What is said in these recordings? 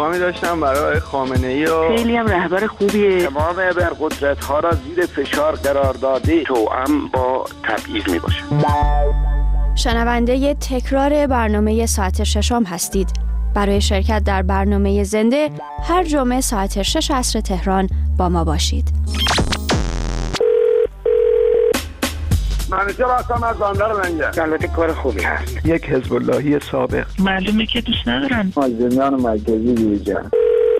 پیغامی داشتم برای خامنه‌ای و خیلی هم رهبر خوبیه. تمام ابرقدرت‌ها را زیر فشار قرار داده، توأم با تبعیض میباشه. شنونده تکرار برنامه ساعت ششم هستید. برای شرکت در برنامه زنده هر جمعه ساعت 6 عصر تهران با ما باشید. منیجر هستم از بندر منجر. البته کار خوبی هست. یک حزب اللهی سابق. معلومه که دوست ندارن. مازندران مرکزی بیرجان.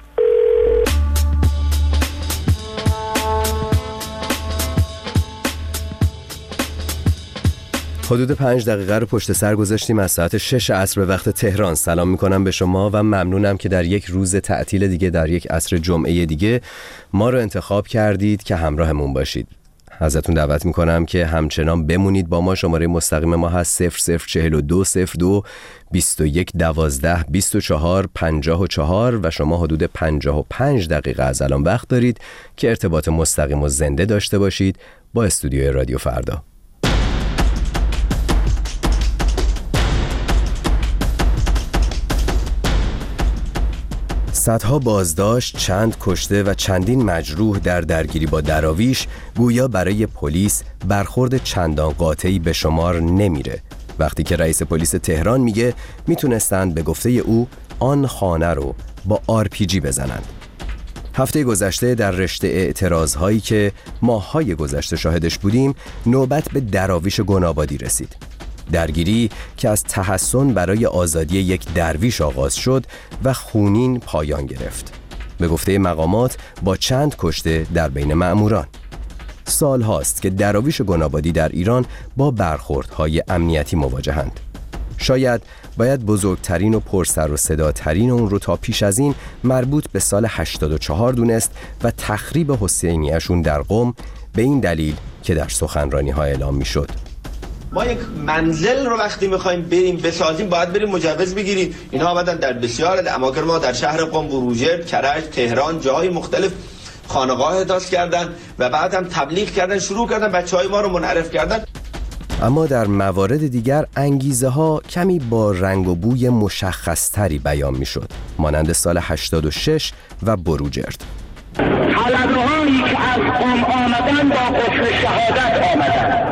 حدود 5 دقیقه رو پشت سر گذاشتیم از ساعت 6 عصر به وقت تهران. سلام میکنم به شما و ممنونم که در یک روز تعطیل دیگه، در یک عصر جمعه دیگه ما رو انتخاب کردید که همراهمون باشید. ازتون دعوت میکنم که همچنان بمونید با ما. شماره مستقیم ما هست 004202 21 12 24 54 و شما حدود 55 دقیقه از الان وقت دارید که ارتباط مستقیم و زنده داشته باشید با استودیوی رادیو فردا. صدها بازداشت، چند کشته و چندین مجروح در درگیری با دراویش گویا برای پلیس برخورد چندان قاطعی به شمار نمیره، وقتی که رئیس پلیس تهران میگه میتونستند به گفته او آن خانه رو با RPG بزنند. هفته گذشته در رشته اعتراضهایی که ماه‌های گذشته شاهدش بودیم، نوبت به دراویش گنابادی رسید. درگیری که از تحسن برای آزادی یک درویش آغاز شد و خونین پایان گرفت، به گفته مقامات با چند کشته در بین مأموران. سال هاست که دراویش گنابادی در ایران با برخوردهای امنیتی مواجهند. شاید باید بزرگترین و پرسر و صداترین اون رو تا پیش از این مربوط به سال 84 دونست و تخریب حسینیه‌شون در قم، به این دلیل که در سخنرانی‌ها اعلام می‌شد. ما یک منزل رو وقتی میخوایم بریم بسازیم باید بریم مجوز بگیریم. اینها آمدن در بسیار اماکن ما در شهر قم، بروجرد، کرج، تهران، جاهای مختلف خانقاه احداث کردن و بعد هم تبلیغ کردن، شروع کردن بچهای ما رو منحرف کردن. اما در موارد دیگر انگیزه ها کمی با رنگ و بوی مشخص تری بیان میشد، مانند سال 86 و بروجرد. طلبهایی که از قم آمدن با قفل شهادت آمدن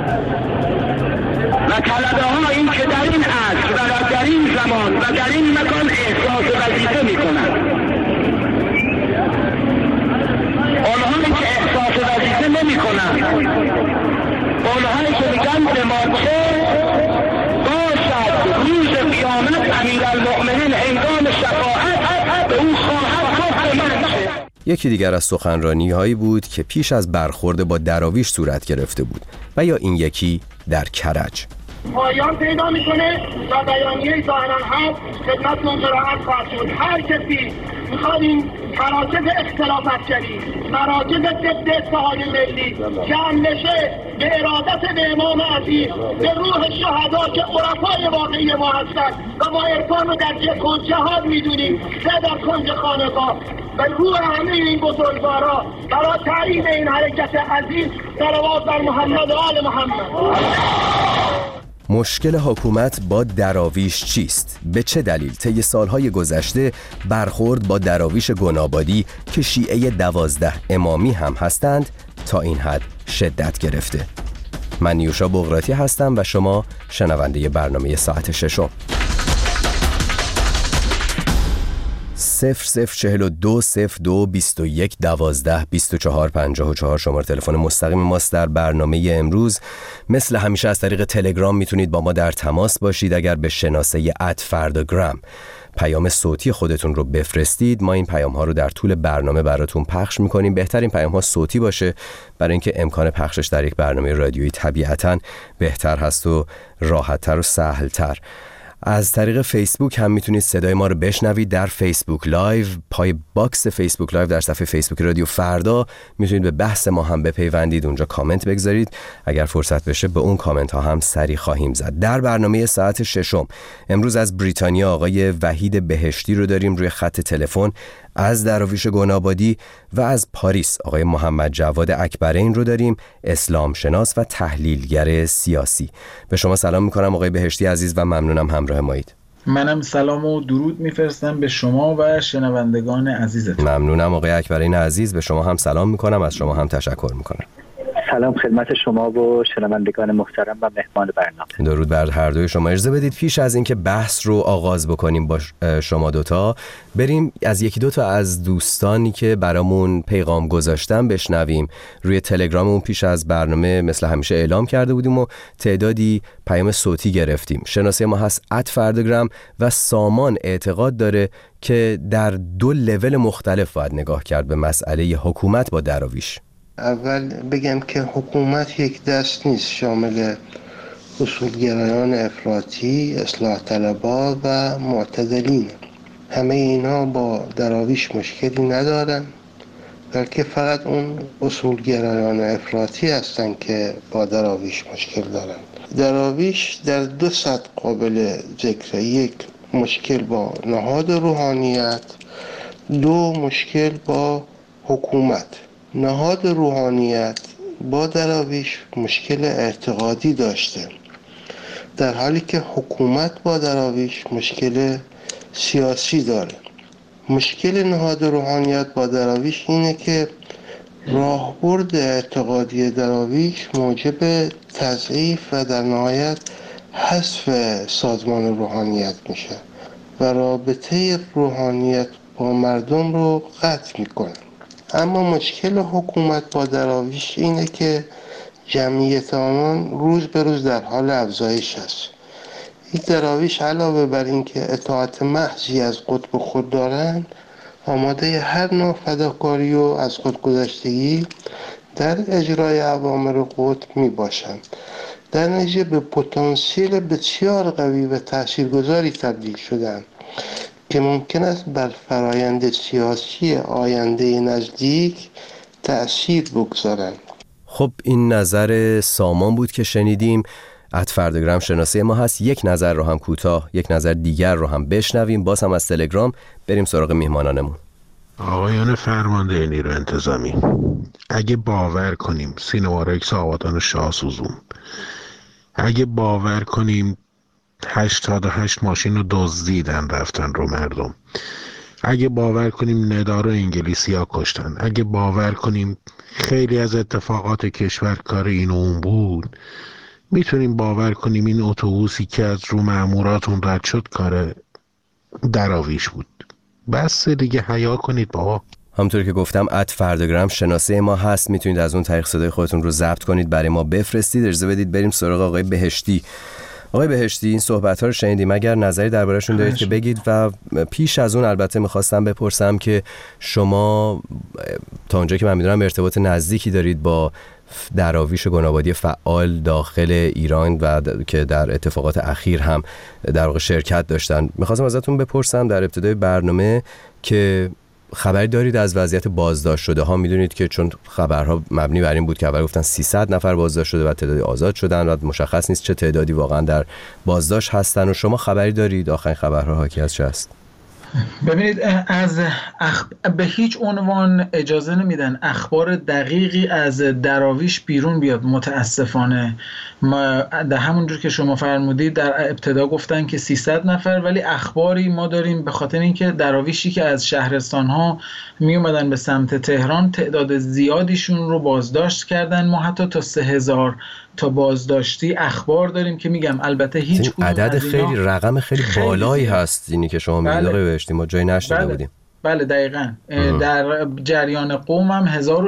و طلبهایی که در این عصر و در این زمان و در این مکان احساس وظیفه میکنند، اونهایی که احساس وظیفه نمیکنند، اونهایی که میگن به ما چه باشد روز قیامت امیرالمؤمنین هنگام شفاعت به او خواهد گفت من چه. یکی دیگر از سخنرانی‌هایی بود که پیش از برخورد با دراویش صورت گرفته بود و یا این یکی در کرج. پایان پیدا میکنه و بیانیه ظاهرا هست خدمتتون قرائت خواهد شد. هر کسی میخواد این مراکز اختلاف افکاری، مراکز ضد اتحاد ملی جمع بشه به ارادت به امام عزیز، به روح شهدا که عرفای واقعی ما هستند و ما عرفان رو در جهاد میدونیم، نه در کنج خانقاه، به روح همه این بزرگوارا برای تعیین این حرکت عزیز صلوات بر محمد و آل محمد. مشکل حکومت با دراویش چیست؟ به چه دلیل طی سالهای گذشته برخورد با دراویش گنابادی که شیعه 12 امامی هم هستند تا این حد شدت گرفته؟ من نیوشا بغراتی هستم و شما شنونده برنامه ساعت ششم. 004202 21 12 24 54 شماره تلفن مستقیم ماست در برنامه امروز. مثل همیشه از طریق تلگرام میتونید با ما در تماس باشید. اگر به شناسه @فرداگرام پیام صوتی خودتون رو بفرستید، ما این پیام ها رو در طول برنامه براتون پخش میکنیم. بهترین پیام ها صوتی باشه برای اینکه امکان پخشش در یک برنامه رادیویی طبیعتاً بهتر هست و راحت‌تر و سهل‌تر. از طریق فیسبوک هم میتونید صدای ما رو بشنوید در فیسبوک لایو. پای باکس فیسبوک لایو در صفحه فیسبوک رادیو فردا میتونید به بحث ما هم بپیوندید، اونجا کامنت بگذارید. اگر فرصت بشه به اون کامنت ها هم سری خواهیم زد. در برنامه ساعت ششم امروز از بریتانیا آقای وحید بهشتی رو داریم روی خط تلفن، از دراویش گنابادی، و از پاریس آقای محمد جواد اکبرین رو داریم، اسلام شناس و تحلیلگر سیاسی. به شما سلام میکنم آقای بهشتی عزیز و ممنونم همراه مایید. منم سلام و درود میفرستم به شما و شنوندگان عزیزتون. ممنونم آقای اکبرین عزیز، به شما هم سلام میکنم، از شما هم تشکر میکنم. سلام خدمت شما و شنوندگان محترم و مهمان برنامه. درود بر هر دوی شما. اجازه بدید پیش از اینکه بحث رو آغاز بکنیم با شما دوتا، بریم از یکی دوتا از دوستانی که برامون پیغام گذاشتن بشنویم. روی تلگراممون پیش از برنامه مثل همیشه اعلام کرده بودیم و تعدادی پیام صوتی گرفتیم. شناسه ما هست @فردگرام و سامان اعتقاد داره که در 2 لول مختلف باید نگاه کرد به مسئله حکومت با دراویش. اول بگم که حکومت یک دست نیست، شامل اصولگرایان افراطی، اصلاح طلبها و معتدلین. همه اینا با دراویش مشکلی ندارن، بلکه فقط اون اصولگرایان افراطی هستن که با دراویش مشکل دارن. دراویش در 2 سطح قابل ذکره: یک، مشکل با نهاد روحانیت، 2، مشکل با حکومت. نهاد روحانیت با دراویش مشکل اعتقادی داشته، در حالی که حکومت با دراویش مشکل سیاسی داره. مشکل نهاد روحانیت با دراویش اینه که راهبرد اعتقادی دراویش موجب تضعیف و در نهایت حذف سازمان روحانیت میشه و رابطه روحانیت با مردم رو قطع میکنه. اما مشکل حکومت با دراویش اینه که جمعیت آنان روز به روز در حال افزایش است. این دراویش علاوه بر اینکه اطاعت محضی از قطب خود دارند، آماده هر نوع فداکاری و از خودگذشتگی در اجرای اوامر قطب می باشند. در نتیجه به پتانسیل بسیار قوی و تاثیرگذاری تبدیل شدند که ممکن است بر فرایند سیاسی آینده نزدیک تأثیر بگذارند. خب این نظر سامان بود که شنیدیم. @فردگرام شناسه ما هست. یک نظر رو هم کوتاه، یک نظر دیگر رو هم بشنویم. باز هم از تلگرام بریم سراغ میهمانانمون. آقایان فرمانده نیروی انتظامی، اگه باور کنیم سینوارکس آبادان شاه سوزون، اگه باور کنیم 88 ماشین رو دزدیدن رفتن رو مردم، اگه باور کنیم ندا رو انگلیسی ها کشتن، اگه باور کنیم خیلی از اتفاقات کشور کار این و اون بود، میتونیم باور کنیم این اتوبوسی که از رو ماموراتون رد شد کار دراویش بود. بس دیگه حیا کنید بابا. همونطور که گفتم @فردگرام شناسه ما هست، میتونید از اون طریق صدای خودتون رو ضبط کنید برای ما بفرستید. اجازه بدید بریم سراغ آقای بهشتی. آقای بهشتی، این صحبت‌ها رو شنیدیم، اگر نظری درباره‌شون دارید که بگید. و پیش از اون البته می‌خواستم بپرسم که شما تا اونجایی که من می‌دونم ارتباط نزدیکی دارید با دراویش گنابادی فعال داخل ایران و که در اتفاقات اخیر هم در واقع شرکت داشتن. می‌خواستم ازتون بپرسم در ابتدای برنامه که خبری دارید از وضعیت بازداشت شده ها؟ میدونید که چون خبرها مبنی بر این بود که اول گفتن 300 نفر بازداشت شده و تعدادی آزاد شدن و مشخص نیست چه تعدادی واقعا در بازداشت هستن، و شما خبری دارید آخرین خبرها حاکی از چه است؟ ببینید، به هیچ عنوان اجازه نمیدن اخبار دقیقی از دراویش بیرون بیاد. متاسفانه در همونجور که شما فرمودید در ابتدا گفتن که 300 نفر، ولی اخباری ما داریم به خاطر اینکه دراویشی که از شهرستان ها می اومدن به سمت تهران تعداد زیادیشون رو بازداشت کردن. ما حتی تا 3000 تا بازداشتی اخبار داریم که میگم البته هیچ عدد خیلی رقم خیلی بالایی هست اینی که شما میگید آقای بهشتی، ما جایی نشنیده بودیم. بله دقیقاً. در جریان قوم هم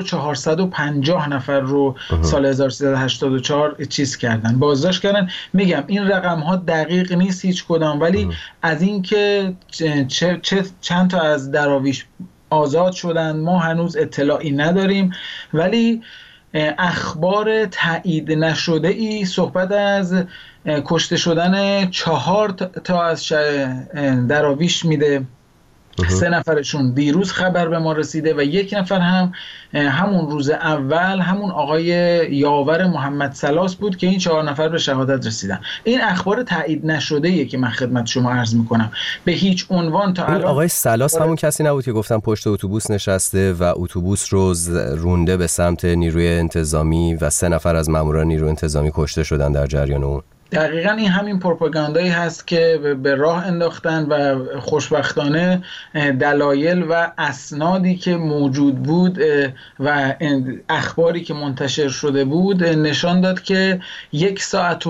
1450 نفر رو سال 1384 چیز کردن، بازداشت کردن. میگم این رقم ها دقیق نیست هیچ کدام، ولی از این که چند تا از دراویش آزاد شدن ما هنوز اطلاعی نداریم. ولی اخبار تایید نشده ای صحبت از کشته شدن 4 تا از دراویش میده. 3 نفرشون دیروز خبر به ما رسیده و 1 نفر هم همون روز اول همون آقای یاور محمد سلاس بود که این 4 نفر به شهادت رسیدن. این اخبار تایید نشده ایه که من خدمت شما عرض میکنم. به هیچ عنوان تا الان آقای سلاس همون کسی نبود که گفتن پشت اتوبوس نشسته و اتوبوس رو رونده به سمت نیروی انتظامی و 3 نفر از ماموران نیروی انتظامی کشته شدن در جریان اون؟ دقیقاً این همین پروپاگاندایی هست که به راه انداختن و خوشبختانه دلایل و اسنادی که موجود بود و اخباری که منتشر شده بود نشان داد که 1 ساعت و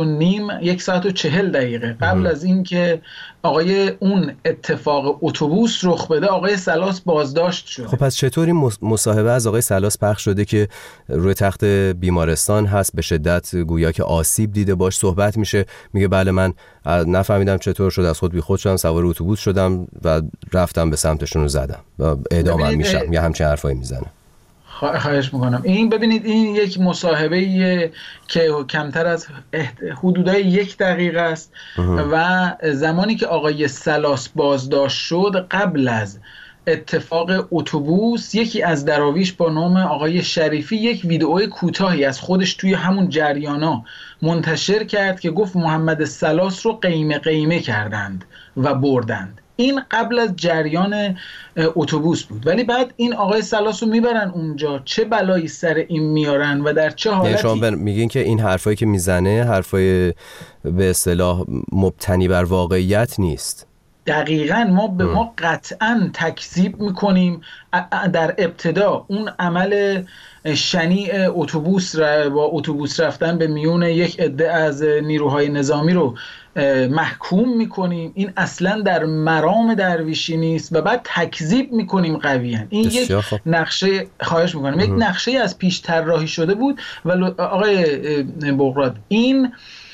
40 دقیقه قبل از این که آقای اون اتفاق اتوبوس رخ بده آقای سلاس بازداشت شد. خب پس چطوری مصاحبه از آقای سلاس پخش شده که روی تخت بیمارستان هست، به شدت گویا که آسیب دیده، باش صحبت میشه، میگه بله من نفهمیدم چطور شد، از خود بیخود شدم، سوار اتوبوس شدم و رفتم به سمتشون رو زدم و اعدامم میشم یا همچین حرفایی میزنه. خواهش میکنم. این ببینید این یک مصاحبه که کمتر از حدودای 1 دقیقه است و زمانی که آقای سلاس بازداشت شد قبل از اتفاق اتوبوس یکی از دراویش با نام آقای شریفی یک ویدئوی کوتاهی از خودش توی همون جریانا منتشر کرد که گفت محمد سلاس رو قیمه قیمه کردند و بردند. این قبل از جریان اتوبوس بود، ولی بعد این آقای سلاس رو میبرن اونجا، چه بلایی سر این میارن و در چه حالتی. شما میگین که این حرفایی که میزنه حرفای به اصطلاح مبتنی بر واقعیت نیست. دقیقاً ما قطعاً تکذیب میکنیم. در ابتدا اون عمل شنیع اتوبوس با اتوبوس رفتن به میون یک عده از نیروهای نظامی رو محکوم میکنیم. این اصلا در مرام درویشی نیست و بعد تکذیب میکنیم قویاً. این یک نقشه، خواهش میکنم، یک نقشه از پیش طراحی شده بود. و آقای بغراد این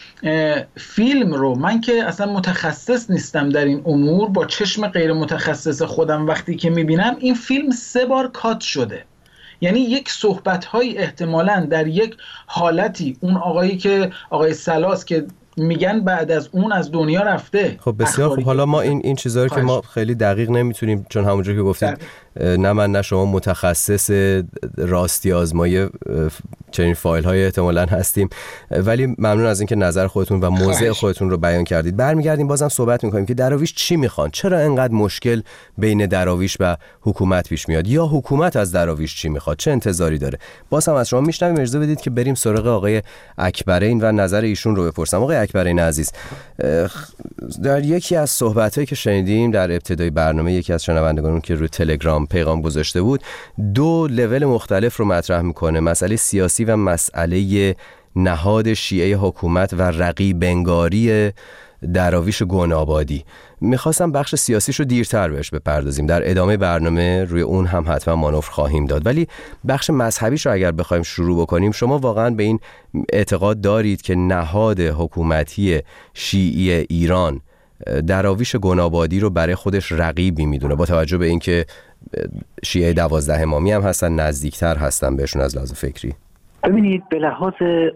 فیلم رو من که اصلا متخصص نیستم در این امور، با چشم غیر متخصص خودم وقتی که میبینم این فیلم 3 بار کات شده. یعنی یک صحبت‌های احتمالاً در یک حالتی اون آقای سلاس که میگن بعد از اون از دنیا رفته. خب بسیار خوب. حالا ما این چیزا رو که ما خیلی دقیق نمیتونیم، چون همونجوری که گفتید نه من نه شما متخصص راستی آزمایی چنین فایل های احتمالاً هستیم، ولی ممنون از اینکه نظر خودتون و موضع خودتون رو بیان کردید. برمیگردیم بازم صحبت میکنیم که دراویش چی میخوان، چرا اینقدر مشکل بین دراویش و حکومت پیش میاد، یا حکومت از دراویش چی میخواد، چه انتظاری داره. باز هم از شما میشنویم. اجازه بدید که بریم سراغ آقای اکبرین و نظر ایشون رو بپرسم. آقای اکبرین عزیز، در یکی از صحبتایی که شنیدیم در ابتدای برنامه یکی از شنوندگانمون که روی تلگرام پیغام گذاشته بود 2 لول مختلف رو مطرح میکنه، مسئله سیاسی و مسئله نهاد شیعه حکومت و رقیب انگاری دراویش گل‌آبادی. میخواستم بخش سیاسیش رو دیرتر بهش بپردازیم، در ادامه برنامه روی اون هم حتما مانور خواهیم داد، ولی بخش مذهبیش رو اگر بخوایم شروع بکنیم، شما واقعا به این اعتقاد دارید که نهاد حکومتی شیعی ایران دراویش گل‌آبادی رو برای خودش رقیبی میدونه، با توجه به اینکه شیعه 12 امامی هم هستن، نزدیکتر هستن بهشون از لحاظ فکری؟ ببینید، به لحاظ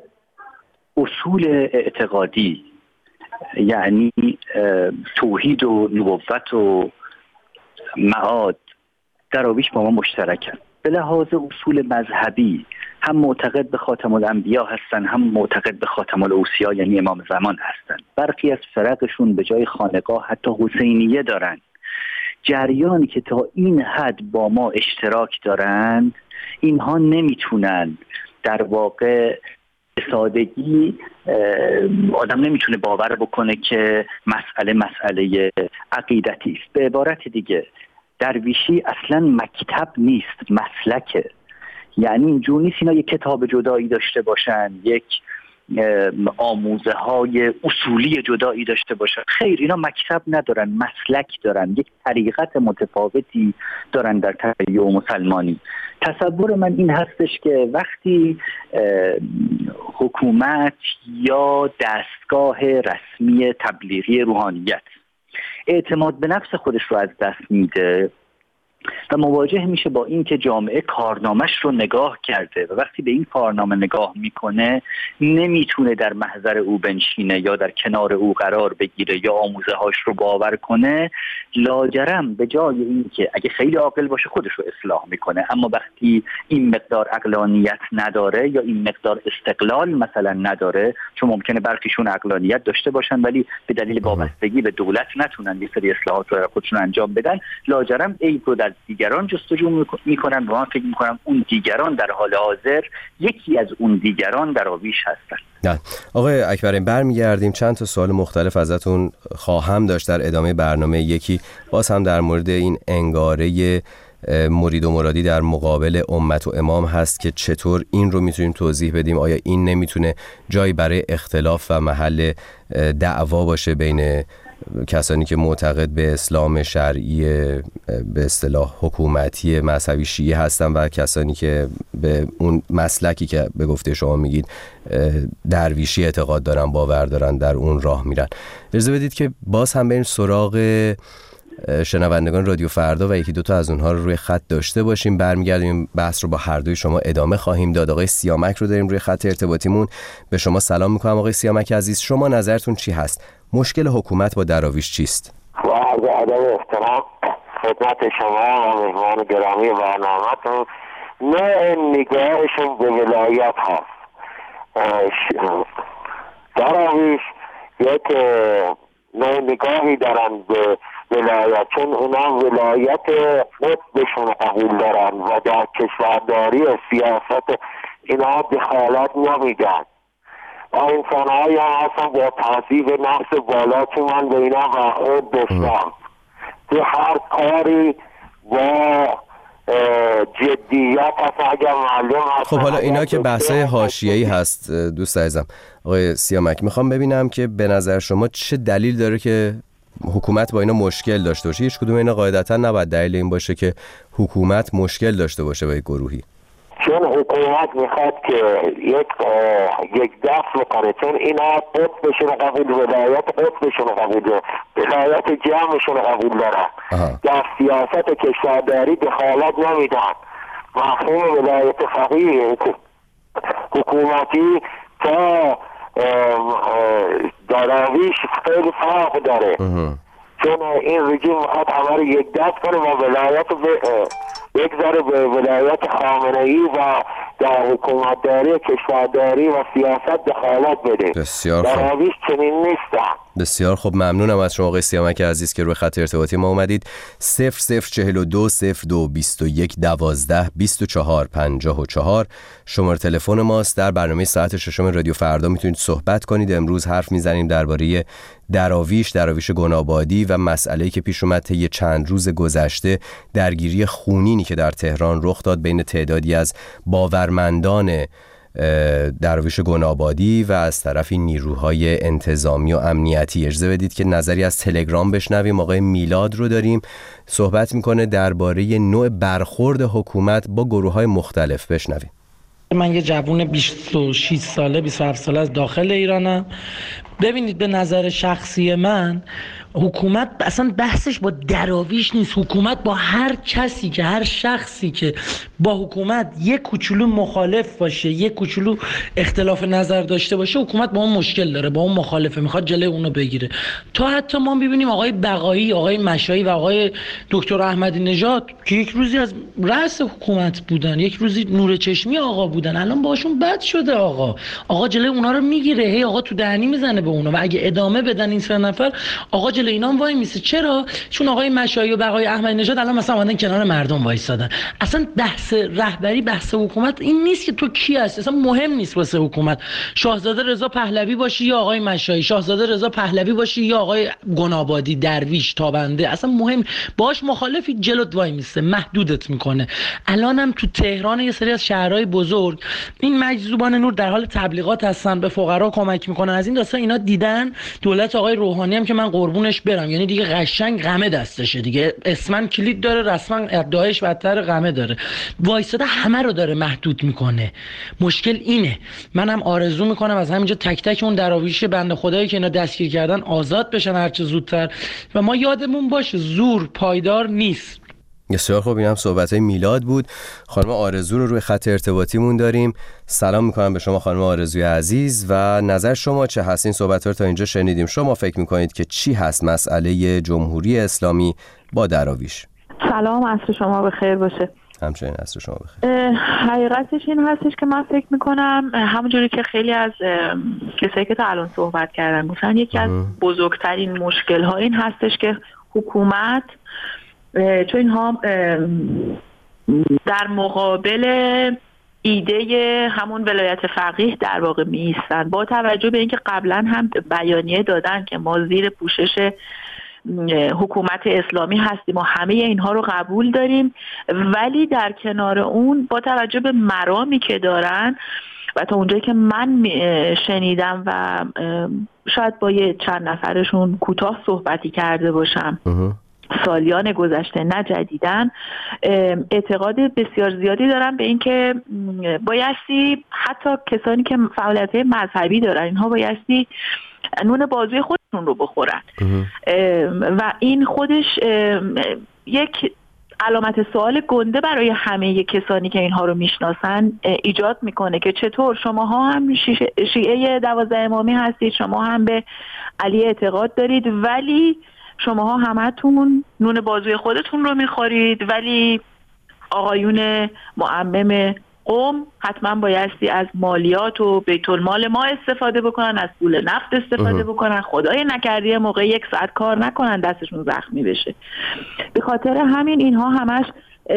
اصول اعتقادی، یعنی توحید و نبوت و معاد، دراویش با ما مشترکن. به لحاظ اصول مذهبی هم معتقد به خاتم الانبیا هستن، هم معتقد به خاتم الاوصیا یعنی امام زمان هستن. برخی از فرقشون به جای خانقاه حتی حسینیه دارن. جریانی که تا این حد با ما اشتراک دارند، اینها نمیتونن در واقع سادگی، آدم نمیتونه باور بکنه که مسئله عقیدتی است. به عبارت دیگه درویشی اصلا مکتب نیست، مسلکه. یعنی اینجور نیست اینا یک کتاب جدایی داشته باشن، یک آموزه های اصولی جدایی داشته باشن. خیر، اینا مکتب ندارن، مسلک دارن، یک طریقت متفاوتی دارن در تشیع مسلمانی. تصور من این هستش که وقتی حکومت یا دستگاه رسمی تبلیغی روحانیت اعتماد به نفس خودش رو از دست میده و مواجه میشه با این که جامعه کارنامه‌اش رو نگاه کرده و وقتی به این کارنامه نگاه میکنه نمیتونه در محضر او بنشینه یا در کنار او قرار بگیره یا آموزه هاش رو باور کنه، لاجرم به جای این که اگه خیلی عاقل باشه خودش رو اصلاح میکنه، اما وقتی این مقدار عقلانیت نداره یا این مقدار استقلال مثلا نداره، چون ممکنه برخیشون عقلانیت داشته باشن ولی به دلیل وابستگی به دولت نتونن یه سری اصلاحات رو خودشون انجام بدن، لاجرم عیب رو در از دیگران جستجو میکنن و من فکر میکنم اون دیگران در حال حاضر یکی از اون دیگران دراویش هستن. نه آقای اکبرین، برمیگردیم چند تا سوال مختلف ازتون خواهم داشت در ادامه برنامه. یکی باز هم در مورد این انگاره مرید و مرادی در مقابل امت و امام هست که چطور این رو میتونیم توضیح بدیم؟ آیا این نمیتونه جایی برای اختلاف و محل دعوا باشه بین کسانی که معتقد به اسلام شرعی به اصطلاح حکومتی مذهبی شیعه هستن و کسانی که به اون مسلکی که به گفته شما میگید درویشی اعتقاد دارن، باور دارن، در اون راه میرن؟ اجازه بدید که باز هم بریم سراغ شنوندگان رادیو فردا و یکی دو تا از اونها رو روی خط داشته باشیم. برمیگردیم بحث رو با هر دوی شما ادامه خواهیم داد. آقای سیامک رو داریم روی خط ارتباطیمون. به شما سلام میکنم آقای سیامک عزیز، شما نظرتون چی هست؟ مشکل حکومت با دراویش چیست؟ و عرض ادب و احترام خدمت شما و مهمان گرامی برنامه‌تون. نه نگاهشون به ولایت هست. دراویش یک نه نگاهی دارن به ولایت، چون اونا ولایت قطبشون قبول دارن و در کشورداری و سیاست اینا دخالت نمیدن. و انسان های هم هستن با تحضیب نفس بالا که من به اینا برخورد داشتم تو هر کاری با جدیت هست اگر معلوم هست. خب حالا اینا که بحثای حاشیه‌ای هست دوست عزیزم آقای سیامک، میخوام ببینم که به نظر شما چه دلیل داره که حکومت با اینا مشکل داشته باشه؟ هیچ کدوم اینا قاعدتا نباید دلیل این باشه که حکومت مشکل داشته باشه با یک گروهی. چون حکومت میخواد که یک دست بکنه، چون اینا قطبشون قبول، ولایت قطبشون قبول، ولایت جمعشون قبول دارن، در سیاست کشورداری دخالت نمیدن. مفهوم ولایت فقیه حکومتی تا دراویش خیلی فرق داره، چون این رژیم میخواد همه رو یک دست کنه و ولایت بگذاره به ولایت خامنه‌ای و در حکومتداری، کشورداری و سیاست دخالت بده. بسیار خوب. دراویش چنین نیستن. بسیار خوب، ممنونم از شما آقای سیامک عزیز که روی خط ارتباطی ما اومدید. 0042 02 21 12 24 54 شماره تلفن ماست. در برنامه ساعت ششم رادیو فردا میتونید صحبت کنید. امروز حرف میزنیم درباره دراویش گنابادی و مسئله‌ای که پیش اومد طی چند روز گذشته، درگیری خونینی که در تهران رخ داد بین تعدادی از باورمندان دراویش گنابادی و از طرفی نیروهای انتظامی و امنیتی. اجازه بدید که نظری از تلگرام بشنویم. آقای میلاد رو داریم، صحبت میکنه درباره نوع برخورد حکومت با گروه‌های مختلف. بشنویم. من یه جوون 26 ساله 27 ساله از داخل ایرانم. ببینید به نظر شخصی من حکومت اصلا بحثش با دراویش نیست. حکومت با هر کسی که، هر شخصی که با حکومت یک کوچولو مخالف باشه، یک کوچولو اختلاف نظر داشته باشه، حکومت با اون مشکل داره، با اون مخالفه، میخواد جلوی اونو بگیره. تا حتی ما ببینیم آقای بقایی، آقای مشایی و آقای دکتر احمدی نژاد که یک روزی از رأس حکومت بودن، یک روزی نور چشمی آقا بودن، الان باشون بد شده. آقا جلوی اونا رو میگیره، هی آقا تو دهنی میزنه به اونا و اگه ادامه بدن این سه نفر، آقا جلوی اینا وای میسه. چرا؟ چون آقای مشایی و بقای احمدی نژاد الان مثلا اومدن کنار مردم وایسادن. اصلا بحث رهبری، بحث حکومت این نیست که تو کی هستی، اصلا مهم نیست واسه حکومت. شاهزاده رضا پهلوی باشی یا آقای مشایی، شاهزاده رضا پهلوی باشی یا آقای گنابادی، درویش، تابنده، اصلا مهم باش مخالفی جلوت وای میسه، محدودت میکنه. الانم تو تهران یه سری از شهرهای بزرگ این مجذوبان نور در حال تبلیغات هستن، به فقرا کمک میکنن. از این داستان اینا دیدن دولت آقای روحانی هم که من قربونش برم، یعنی دیگه قشنگ غمه دستشه دیگه، اسمن کلید داره، رسما ادعایش بدتر غمه داره، وایساده همه رو داره محدود میکنه. مشکل اینه. منم آرزو میکنم از همینجا تک تک اون دراویش بنده خدایی که اینا دستگیر کردن آزاد بشن هرچه زودتر و ما یادمون باشه زور پایدار نیست. بسیار خوب، این هم صحبت‌های میلاد بود. خانم آرزو رو روی خط ارتباطیمون داریم. سلام میکنم به شما خانم آرزوی عزیز و نظر شما چه هست؟ این صحبت‌ها رو تا اینجا شنیدیم. شما فکر میکنید که چی هست مسئله جمهوری اسلامی با دراویش؟ سلام، عصر شما بخیر باشه. همچنین عصر شما بخیر. حقیقتش این هستش که من فکر میکنم همونجوری که خیلی از کسایی که تا الان صحبت کردن گفتن، یکی از بزرگترین مشکل‌ها این هستش که حکومت چون اینها در مقابل ایده همون ولایت فقیه در واقع می ایستن، با توجه به اینکه قبلا هم بیانیه دادن که ما زیر پوشش حکومت اسلامی هستیم و همه اینها رو قبول داریم، ولی در کنار اون با توجه به مرامی که دارن و تا اونجایی که من شنیدم و شاید با یه چند نفرشون کوتاه صحبتی کرده باشم سالیان گذشته نه جدیدن، اعتقاد بسیار زیادی دارن به اینکه بایستی حتی کسانی که فعالیت مذهبی دارن اینها بایستی نون بازوی خودشون رو بخورن و این خودش یک علامت سوال گنده برای همه کسانی که اینها رو میشناسن ایجاد میکنه که چطور شماها هم شیعه 12 امامی هستید، شما هم به علی اعتقاد دارید، ولی شماها همتون نون بازوی خودتون رو میخورید، ولی آقایون معمم قم حتما بایستی از مالیات و بیت المال ما استفاده بکنن، از پول نفت استفاده بکنن، خدای نکرده موقع 1 ساعت کار نکنن دستشون زخمی بشه. به خاطر همین اینها همش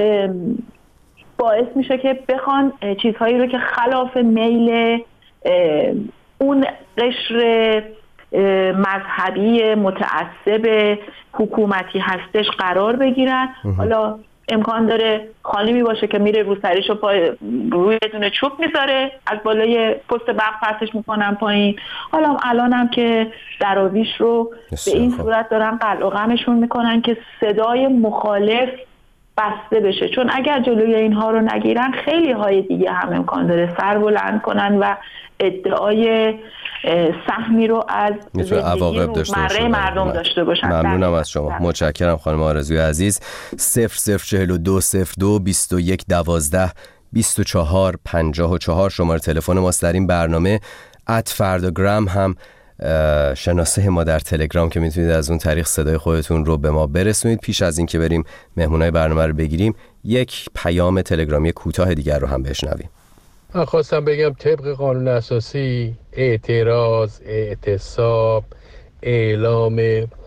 باعث میشه که بخوان چیزهایی رو که خلاف میل اون قشر مذهبی متعصب حکومتی هستش قرار بگیرن. حالا امکان داره خانمی باشه که میره روسریشو روی دونه چوب میذاره، از بالای پست برق پرتش میکنن پایین. حالا الانم که دراویش رو به این صورت دارن قلع و قمشون میکنن که صدای مخالف بسته بشه، چون اگر جلوی اینها رو نگیرن خیلی های دیگه هم امکان داره سر بلند کنن و ادعای سهمی رو از زندگی روزمره مردم داشته باشن. ممنونم از شما، متشکرم خانم آرزوی عزیز. 004202 21 12 24 54 شماره تلفن ماست در این برنامه. @فرداگرام هم شناسه ما در تلگرام که میتونید از اون طریق صدای خودتون رو به ما برسونید. پیش از این که بریم مهمونای برنامه رو بگیریم، یک پیام تلگرامی کوتاه دیگر رو هم بشنویم. من خواستم بگم طبق قانون اساسی اعتراض، اعتصاب، اعلام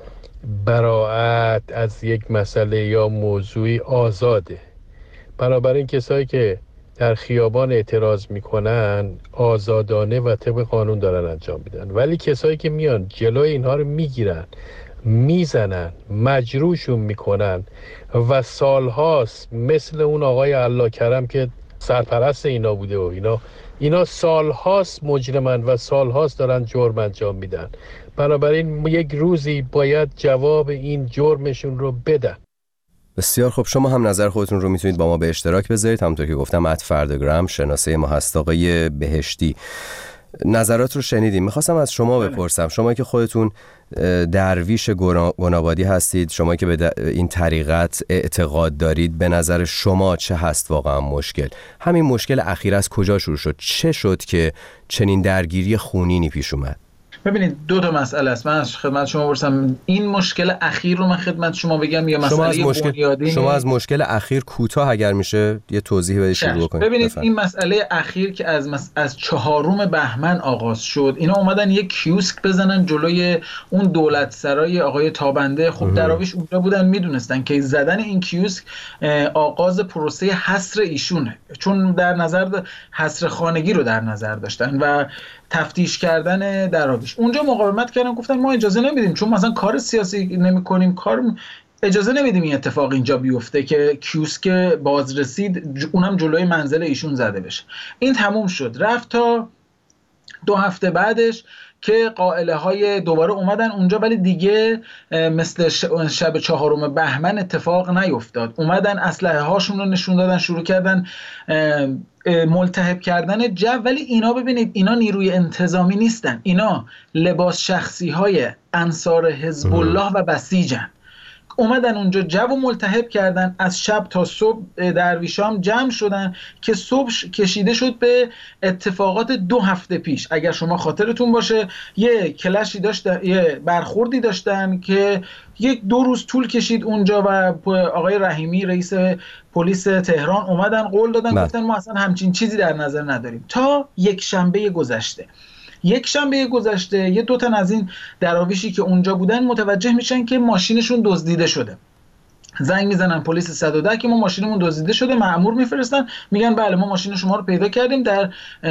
براءت از یک مسئله یا موضوعی آزاده. بنابراین کسایی که در خیابان اعتراض میکنن آزادانه و طبق قانون دارن انجام میدن، ولی کسایی که میان جلوی اینها رو میگیرن، میزنن، مجروحشون میکنن و سالهاست، مثل اون آقای الله کرم که سرپرست اینا بوده و اینا سالهاست مجرمن و سالهاست دارن جرم انجام میدن. بنابراین یک روزی باید جواب این جرمشون رو بدن. بسیار خب، شما هم نظر خودتون رو میتونید با ما به اشتراک بذارید. همونطور که گفتم @فرداگرام شناسه ما هست. آقای بهشتی، نظرات رو شنیدیم. میخواستم از شما بپرسم، شما که خودتون درویش گنابادی هستید، شما که به این طریقت اعتقاد دارید، به نظر شما چه هست واقعا مشکل؟ همین مشکل اخیر از کجا شروع شد؟ چه شد که چنین درگیری خونینی پیش اومد؟ ببینید، دو تا مسئله است. من از خدمت شما پرسم این مشکل اخیر رو من خدمت شما بگم یا مسئله بنیادی؟ شما از مشکل اخیر کوتاه اگر میشه یه توضیح بدید شروع کنید. ببینید این مسئله اخیر که از 4 بهمن آغاز شد، اینا اومدن یک کیوسک بزنن جلوی اون دولت سرای آقای تابنده. خب دراویش اونجا بودن، میدونستن که زدن این کیوسک آغاز پروسه حصر ایشونه، چون در نظر حصر خانگی رو در نظر داشتن و تفتیش کردن دراویش. اونجا مقاومت کردن، گفتن ما اجازه نمیدیم، چون مثلا کار سیاسی نمی‌کنیم، اجازه نمیدیم این اتفاق اینجا بیفته که کیوسک باز رسید اونم جلوی منزل ایشون زده بشه. این تموم شد، رفت تا 2 هفته بعدش که قائله های دوباره اومدن اونجا، ولی دیگه مثل شب 4 بهمن اتفاق نیفتاد. اومدن اسلحه هاشون رو نشون دادن، شروع کردن ملتهب کردن جو. ولی اینا ببینید، اینا نیروی انتظامی نیستن، اینا لباس شخصی های انصار حزب الله و بسیجن. اومدن اونجا جو و ملتهب کردن. از شب تا صبح درویشام جمع شدن که صبح کشیده شد به اتفاقات 2 هفته پیش. اگر شما خاطرتون باشه یه کلشی داشتن، یه برخوردی داشتن که 1-2 روز طول کشید اونجا و آقای رحیمی رئیس پلیس تهران اومدن قول دادن، گفتن ما اصلا همچین چیزی در نظر نداریم. تا یک شنبه گذشته یه 2 تن از این دراویشی که اونجا بودن متوجه میشن که ماشینشون دزدیده شده. زنگ میزنن پلیس 110 که ما ماشینمون دزدیده شده، مأمور میفرستن میگن بله ما ماشین شما رو پیدا کردیم در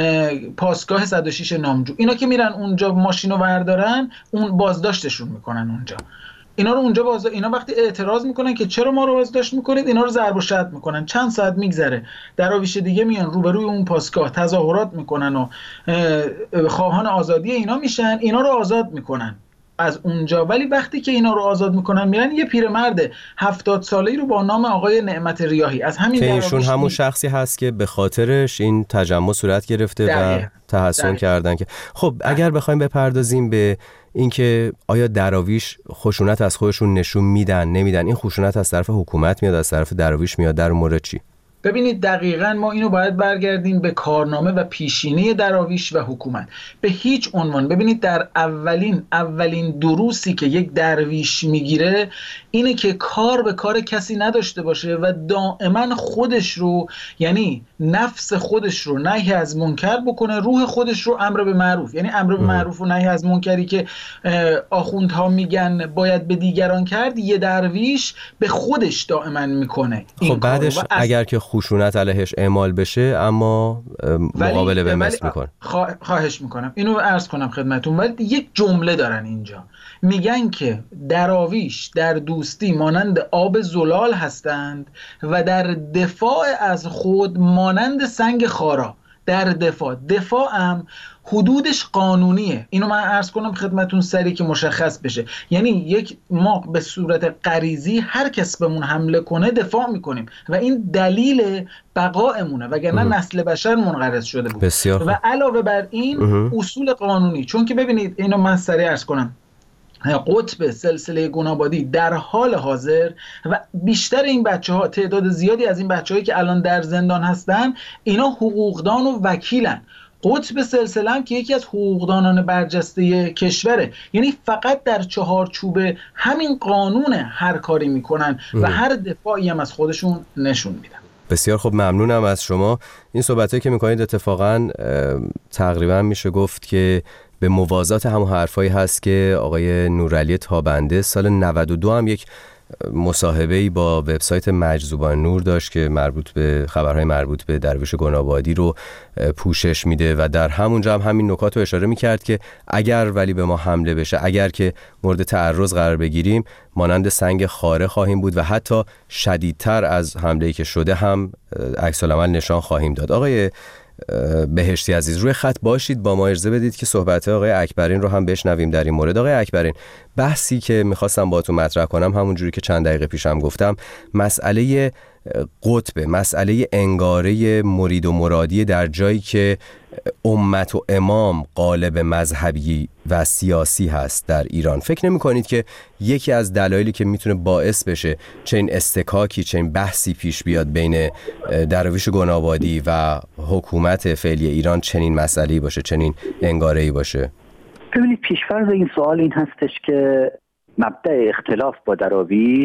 پاسگاه 106 نامجو. اینا که میرن اونجا ماشینو بردارن، اون بازداشتشون میکنن اونجا. اینا رو اونجا اینا وقتی اعتراض میکنن که چرا ما رو بازداشت میکنید، اینا رو ضرب و شتم میکنن. چند ساعت میگذره، دراویش دیگه میان روبروی اون پاسگاه تظاهرات میکنن و خواهان آزادی اینا میشن، اینا رو آزاد میکنن از اونجا. ولی وقتی که اینا رو آزاد میکنن میرن یه پیرمرد 70 ساله‌ای رو با نام آقای نعمت ریاحی از همین که ایشون همون شخصی هست که به خاطرش این تجمع صورت گرفته و تحسن کردن. که خب اگر بخوایم بپردازیم به اینکه آیا دراویش خشونت از خودشون نشون میدن نمیدن، این خشونت از طرف حکومت میاد از طرف دراویش میاد، در مورد چی؟ ببینید دقیقاً ما اینو باید برگردیم به کارنامه و پیشینه دراویش و حکومت. به هیچ عنوان ببینید در اولین دروسی که یک درویش میگیره اینه که کار به کار کسی نداشته باشه و دائما خودش رو، یعنی نفس خودش رو نهی از منکر بکنه، روح خودش رو امر به معروف، یعنی امر به معروف و نهی از منکری که آخوندها میگن باید به دیگران کرد، یه درویش به خودش دائما میکنه. خب بعدش اگر که خشونت علیهش اعمال بشه اما مقابله به مثل میکنه. خواهش میکنم اینو عرض کنم خدمتون، ولی یک جمله دارن اینجا، میگن که دراویش در دوستی مانند آب زلال هستند و در دفاع از خود مانند سنگ خارا. در دفاعم حدودش قانونیه. اینو من عرض کنم خدمتون سری که مشخص بشه. یعنی ما به صورت غریزی هر کس بهمون حمله کنه دفاع میکنیم و این دلیل بقایمونه، وگرنه نسل بشر منقرض شده بود. بسیار. و علاوه بر این اصول قانونی، چون که ببینید اینو من سری عرض کنم، قطب سلسله گنابادی در حال حاضر و بیشتر این بچه‌ها، تعداد زیادی از این بچه‌هایی که الان در زندان هستن، اینا حقوقدان و وکیلن. قطب سلسله هم که یکی از حقوقدانان برجسته کشوره، یعنی فقط در چهارچوب همین قانون هر کاری میکنن و هر دفاعی هم از خودشون نشون میدن. بسیار خوب، ممنونم از شما. این صحبتایی که میکنید اتفاقا تقریبا میشه گفت که به موازات همون حرفایی هست که آقای نورعلی تابنده سال 92 هم یک مصاحبه‌ای با وبسایت مجذوبان نور داشت که مربوط به خبرهای مربوط به درویش گنابادی رو پوشش میده و در همونجا هم همین نکات رو اشاره میکرد که اگر ولی به ما حمله بشه، اگر که مورد تعرض قرار بگیریم، مانند سنگ خاره خواهیم بود و حتی شدیدتر از حمله‌ای که شده هم عکس‌العمل نشان خواهیم داد. آقای بهشتی عزیز، روی خط باشید، با ما اجازه بدید که صحبت آقای اکبرین رو هم بشنویم در این مورد. آقای اکبرین، بحثی که میخواستم باهاتون مطرح کنم همونجوری که چند دقیقه پیشم گفتم، مسئله قطب، مسئله انگاره مرید و مرادی در جایی که امت و امام قالب مذهبی و سیاسی هست در ایران. فکر نمی کنید که یکی از دلایلی که میتونه باعث بشه چنین استکاکی، چنین بحثی پیش بیاد بین درویش گنابادی و حکومت فعلی ایران چنین مسئله‌ای باشه، چنین انگاره‌ای باشه؟ ببینید، پیشفرض این سوال این هستش که مبدأ اختلاف با دراویش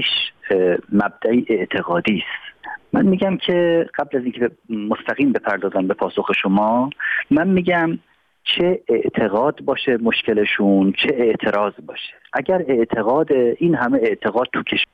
مبدأ اعتقادی است. من میگم که قبل از اینکه مستقیم بپردازم به پاسخ شما، من میگم چه اعتقاد باشه مشکلشون، چه اعتراض باشه. اگر اعتقاد، این همه اعتقاد تو کشور.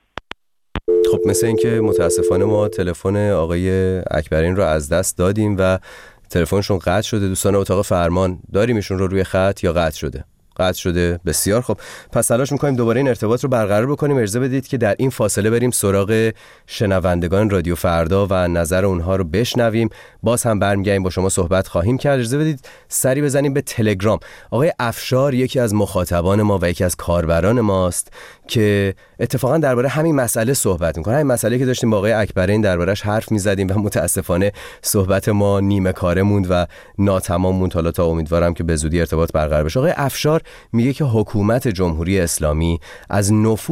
خب مثل اینکه متاسفانه ما تلفن آقای اکبرین رو از دست دادیم و تلفنشون قطع شده. دوستان اتاق فرمان داریم ایشون رو روی خط یا قطع شده؟ قطع شده. بسیار خب، پس تلاش می‌کنیم دوباره این ارتباط رو برقرار بکنیم. اجازه بدید که در این فاصله بریم سراغ شنوندگان رادیو فردا و نظر اونها رو بشنویم. باز هم برمیگردیم با شما صحبت خواهیم کرد. اجازه بدید سری بزنیم به تلگرام. آقای افشار یکی از مخاطبان ما و یکی از کاربران ماست که اتفاقا درباره همین مسئله صحبت می‌کنه. همین مسئله که داشتیم با آقای اکبرین دربارش حرف می‌زدیم و متاسفانه صحبت ما نیمه کاره موند و ناتمام موند. حالا تا امیدوارم که به زودی ارتباط برقرار بشه. آقای افشار میگه که حکومت جمهوری اسلامی از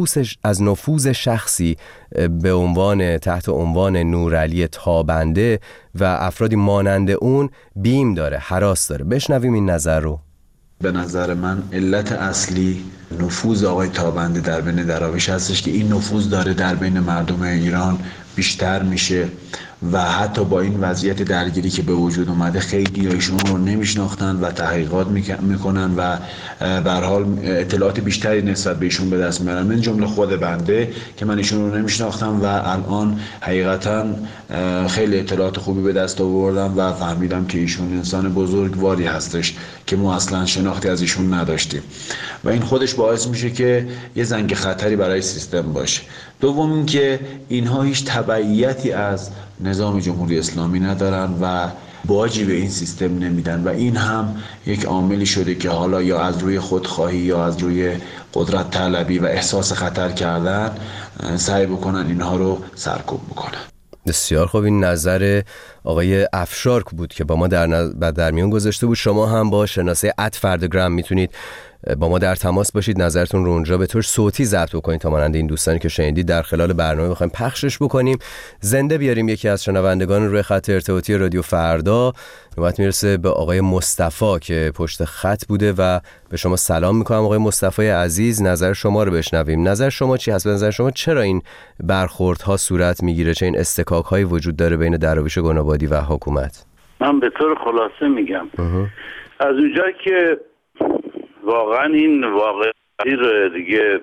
نفوذ شخصی به عنوان تحت عنوان نورعلی تابنده و افرادی مانند اون بیم داره، هراس داره. بشنویم این نظر رو. به نظر من علت اصلی نفوذ آقای تابنده در بین دراویش هستش که این نفوذ داره در بین مردم ایران بیشتر میشه و حتی با این وضعیت درگیری که به وجود اومده خیلی ایشون رو نمیشناختن و تحقیقات میکنن و به هر حال اطلاعات بیشتری نسبت به ایشون به دست میارن، من جمله خود بنده که من ایشون رو نمیشناختم و الان حقیقتا خیلی اطلاعات خوبی به دست آوردم و فهمیدم که ایشون انسان بزرگواری هستش که ما اصلا شناختی از ایشون نداشتیم و این خودش باعث میشه که یه زنگ خطری برای سیستم باشه. دوم این که اینها هیچ تبعیتی از نظام جمهوری اسلامی ندارن و باجی به این سیستم نمیدن و این هم یک عاملی شده که حالا یا از روی خودخواهی یا از روی قدرت طلبی و احساس خطر کردن سعی بکنن اینها رو سرکوب بکنن. بسیار خوب. این نظر آقای افشار بود که با ما در میون گذاشته بود. شما هم با شناسه @فردگرام میتونید با ما در تماس باشید، نظرتون رو اونجا به طور صوتی ضبط بکنید تا مانند این دوستانی که شنیدید در خلال برنامه بخوایم پخشش بکنیم، زنده بیاریم یکی از شنوندگان روی خط ارتباطی رادیو فردا. نوبت میرسه به آقای مصطفی که پشت خط بوده و به شما سلام میکنم. آقای مصطفی عزیز، نظر شما رو بشنویم. نظر شما چی هست؟ به نظر شما چرا این برخوردها صورت میگیره؟ چه این استکاک‌هایی وجود داره بین دراویش گنابادی و حکومت؟ من به طور خلاصه میگم از اونجایی که واقعا این واقعی دیگه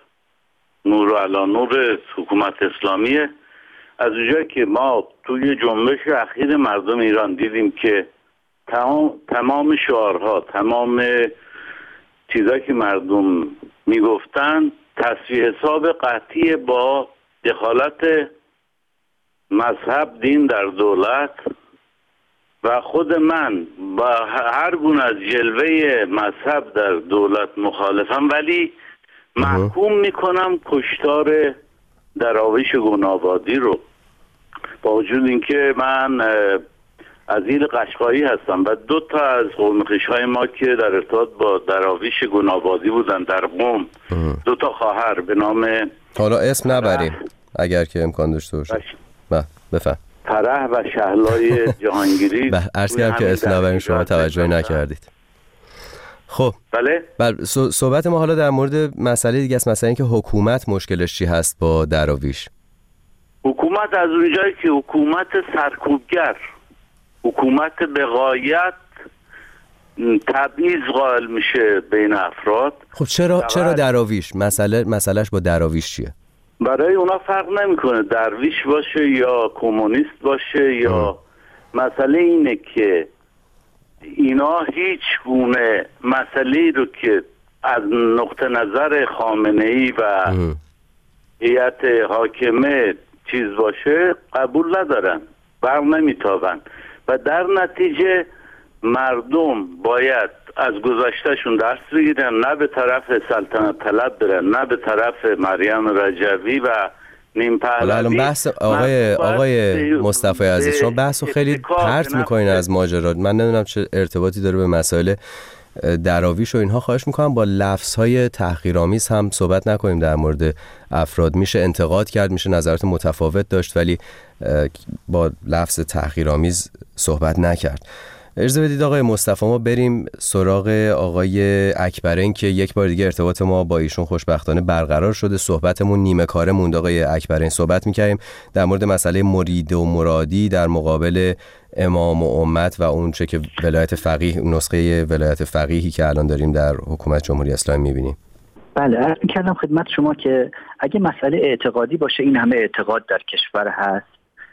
نور علی نور حکومت اسلامیه، از اونجایی که ما توی جنبش اخیر مردم ایران دیدیم که تمام شعارها، تمام چیزایی که مردم میگفتن تصفیه حساب قطعی با دخالت مذهب، دین در دولت و خود من با هر گونه از جلوه مذهب در دولت مخالفم، ولی محکوم میکنم کشتار دراویش گنابادی رو، با وجود اینکه من از ایل قشقایی هستم و 2 تا از قوم خویش‌های ما که در ارتباط با دراویش گنابادی بودن در قم، 2 تا خواهر به نام، حالا اسم نبریم اگر که امکان داشته باشه، بفهم، فرح و شهلای جهانگیری. عرض کردم که اسم نبریم، شما توجهی نکردید. خب بله، صحبت ما حالا در مورد مسئله دیگه است، مسئله این که حکومت مشکلش چی هست با دراویش. حکومت از اونجایی که حکومت سرکوبگر، حکومت به غایت تبعیض قائل میشه بین افراد. خب چرا دراویش؟ مسئلهش با دراویش چیه؟ برای اونا فرق نمیکنه درویش باشه یا کمونیست باشه یا مسئله اینه که اینا هیچ گونه مسئله رو که از نقطه نظر خامنه‌ای و هیئت حاکمه چیز باشه قبول ندارن، بر نمیتابن و در نتیجه مردم باید از گذشتهشون درس بگیرن، نه به طرف سلطنت طلب برن، نه به طرف مریم رجوی و نیم پهلوی. الان بحث آقای مصطفی عزیز، شما بحثو خیلی پرت میکنین از ماجرات، من نمیدونم چه ارتباطی داره به مسائل دراویش و اینها. خواهش میکنم با لفظهای تحقیرآمیز هم صحبت نکنیم در مورد افراد. میشه انتقاد کرد، میشه نظرات متفاوت داشت، ولی با لفظ تحقیرآمیز صحبت نکرد. اجازه بدید آقای مصطفی ما بریم سراغ آقای اکبرین که یک بار دیگه ارتباط ما با ایشون خوشبختانه برقرار شده. صحبتمون نیمه کاره موند. آقای اکبرین، صحبت می‌کردیم در مورد مسئله مرید و مرادی در مقابل امام و امت و اون چه که ولایت فقیه، نسخه ولایت فقیهی که الان داریم در حکومت جمهوری اسلامی می‌بینیم. بله، عرض می‌کردم خدمت شما که اگه مسئله اعتقادی باشه، این همه اعتقاد در کشور هست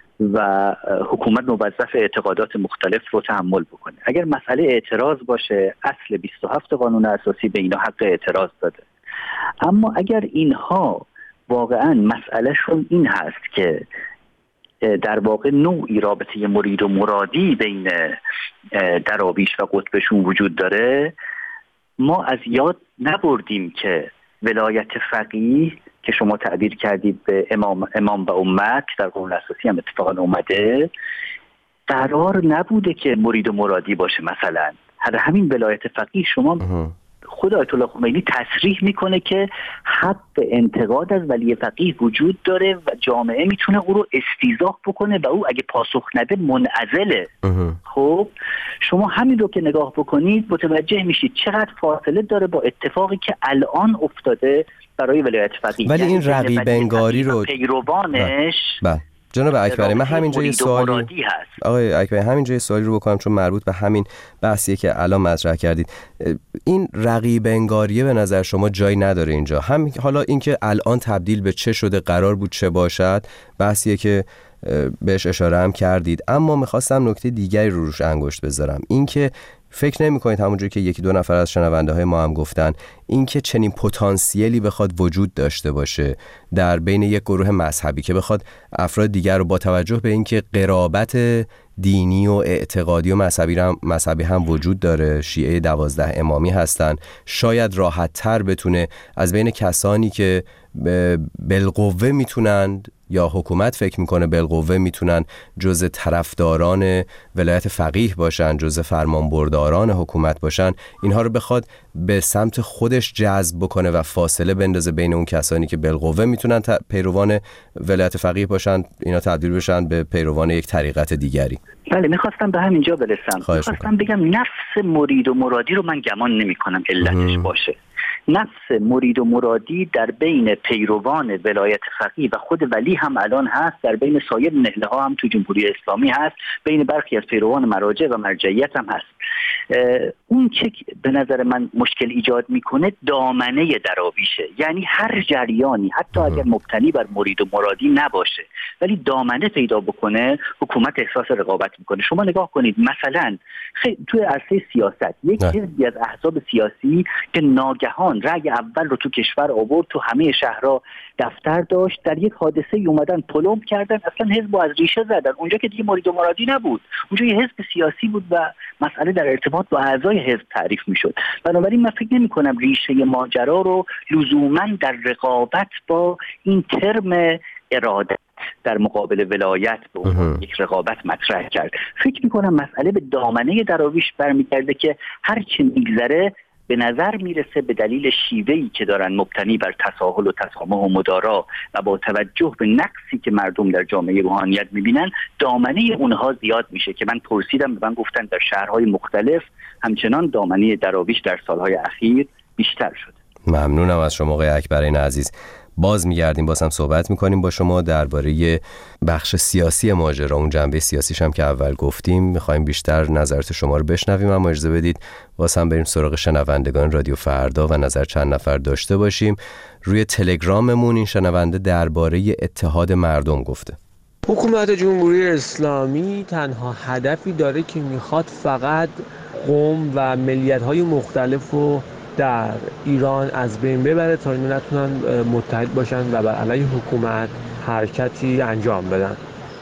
و حکومت موظف اعتقادات مختلف رو تحمل بکنه. اگر مسئله اعتراض باشه، اصل 27 قانون اساسی به اینا حق اعتراض داده. اما اگر اینها واقعا مسئلهشون این هست که در واقع نوعی رابطه مرید و مرادی بین دراویش و قطبشون وجود داره، ما از یاد نبردیم که ولایت فقیه که شما تعبیر کردید به امام و امت در قانون اساسی هم اتفاقا اومده، قرار نبوده که مرید و مرادی باشه. مثلا همین ولایت فقیه شما خود آیت الله خمینی تصریح میکنه که حق انتقاد از ولی فقیه وجود داره و جامعه میتونه او رو استیضاح بکنه و او اگه پاسخ نده منعزله. خب شما همین رو که نگاه بکنید متوجه میشید چقدر فاصله داره با اتفاقی که الان افتاده برای ولایت فقیه. ولی این رقیب انگاری رو پیروانش جناب اکبری، من همینجا یه سوالی آقای اکبری همینجا یه سوالی رو بکنم چون مربوط به همین بحثیه که الان مطرح کردید. این رقیب انگاریه به نظر شما جایی نداره اینجا؟ هم حالا اینکه الان تبدیل به چه شده، قرار بود چه باشد، بحثیه که بهش اشاره هم کردید، اما میخواستم نکته دیگری رو روش انگشت بذارم. اینکه فکر نمی‌کنید همونجوری که یکی دو نفر از شنونده های ما هم گفتن، اینکه چنین پتانسیلی بخواد وجود داشته باشه در بین یک گروه مذهبی که بخواد افراد دیگر رو با توجه به اینکه قرابت دینی و اعتقادی و مذهبی هم وجود داره، شیعه 12 امامی هستن، شاید راحت تر بتونه از بین کسانی که بالقوه میتونند یا حکومت فکر میکنه بالقوه میتونن جزء طرفداران ولایت فقیه باشن، جزء فرمانبرداران حکومت باشن، اینها رو بخواد به سمت خودش جذب بکنه و فاصله بندازه بین اون کسانی که بالقوه میتونن پیروان ولایت فقیه باشن، اینا تبدیل بشن به پیروان یک طریقت دیگری. بله، میخواستم به همینجا برسم. میخواستم بگم نفس مرید و مرادی رو من گمان نمی کنم علتش باشه. نفس مرید و مرادی در بین پیروان ولایت فقیه و خود ولی هم الان هست، در بین سایر نهله ها هم تو جمهوری اسلامی هست، بین برخی از پیروان مراجع و مرجعیت هم هست. اون که به نظر من مشکل ایجاد میکنه دامنه دراویشه، یعنی هر جریانی حتی اگر مبتنی بر مرید و مرادی نباشه ولی دامنه پیدا بکنه، حکومت احساس رقابت میکنه. شما نگاه کنید مثلا توی عرصه سیاست یک حزبی از احزاب سیاسی که ناگهان رأی اول رو تو کشور آورد، تو همه شهرها دفتر داشت، در یک حادثه اومدن پلمب کردن، اصلا حزب رو از ریشه زدن. اونجا که دیگه مرید و مرادی نبود، اونجا یه حزب سیاسی بود و مسئله در ارتباط با اعضای حزب تعریف میشد. بنابراین من فکر نمی کنم ریشه ماجرا رو لزوما در رقابت با این ترم اراده در مقابل ولایت به عنوان یک رقابت مطرح کرد. فکر میکنم مسئله به دامنه دراویش برمیگرده که هر چی میگذره به نظر میرسه به دلیل شیوهی که دارن مبتنی بر تساهل و تسامح و مدارا و با توجه به نقصی که مردم در جامعه روحانیت میبینن، دامنه اونها زیاد میشه که من پرسیدم به من گفتن در شهرهای مختلف همچنان دامنه دراویش در سالهای اخیر بیشتر شده. ممنونم از شما آقای اکبرین عزیز. باز میگردیم، باز هم صحبت میکنیم با شما درباره بخش سیاسی ماجرا، اون جنبه سیاسیش هم که اول گفتیم. میخوایم بیشتر نظرات شما رو بشنویم، اما اجازه بدید باز هم بریم سراغ شنوندگان رادیو فردا و نظر چند نفر داشته باشیم. روی تلگراممون این شنونده درباره اتحاد مردم گفته. حکومت جمهوری اسلامی تنها هدفی داره که میخواد فقط قوم و ملیت‌های مختلف رو در ایران از بین ببره تا اینا نتونن متحد باشن و بر علیه حکومت حرکتی انجام بدن.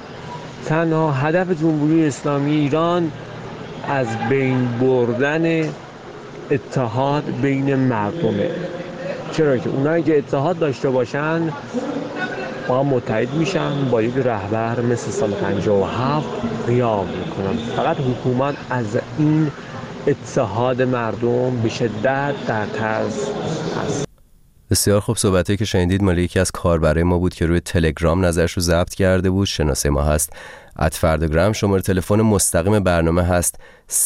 تنها هدف جمهوری اسلامی ایران از بین بردن اتحاد بین مردمه، چرا که اونایی که اتحاد داشته باشن با هم متحد میشن، با یک رهبر مثل سال 57 قیام میکنن. فقط حکومت از این اتحاد مردم به شدت در ترس هست. بسیار خوب، صحبتایی که شنیدید مال یکی از کاربرای ما بود که روی تلگرام نظرش رو ضبط کرده بود. شناسه ما هست @فرداگرام. شماره تلفن مستقیم برنامه هست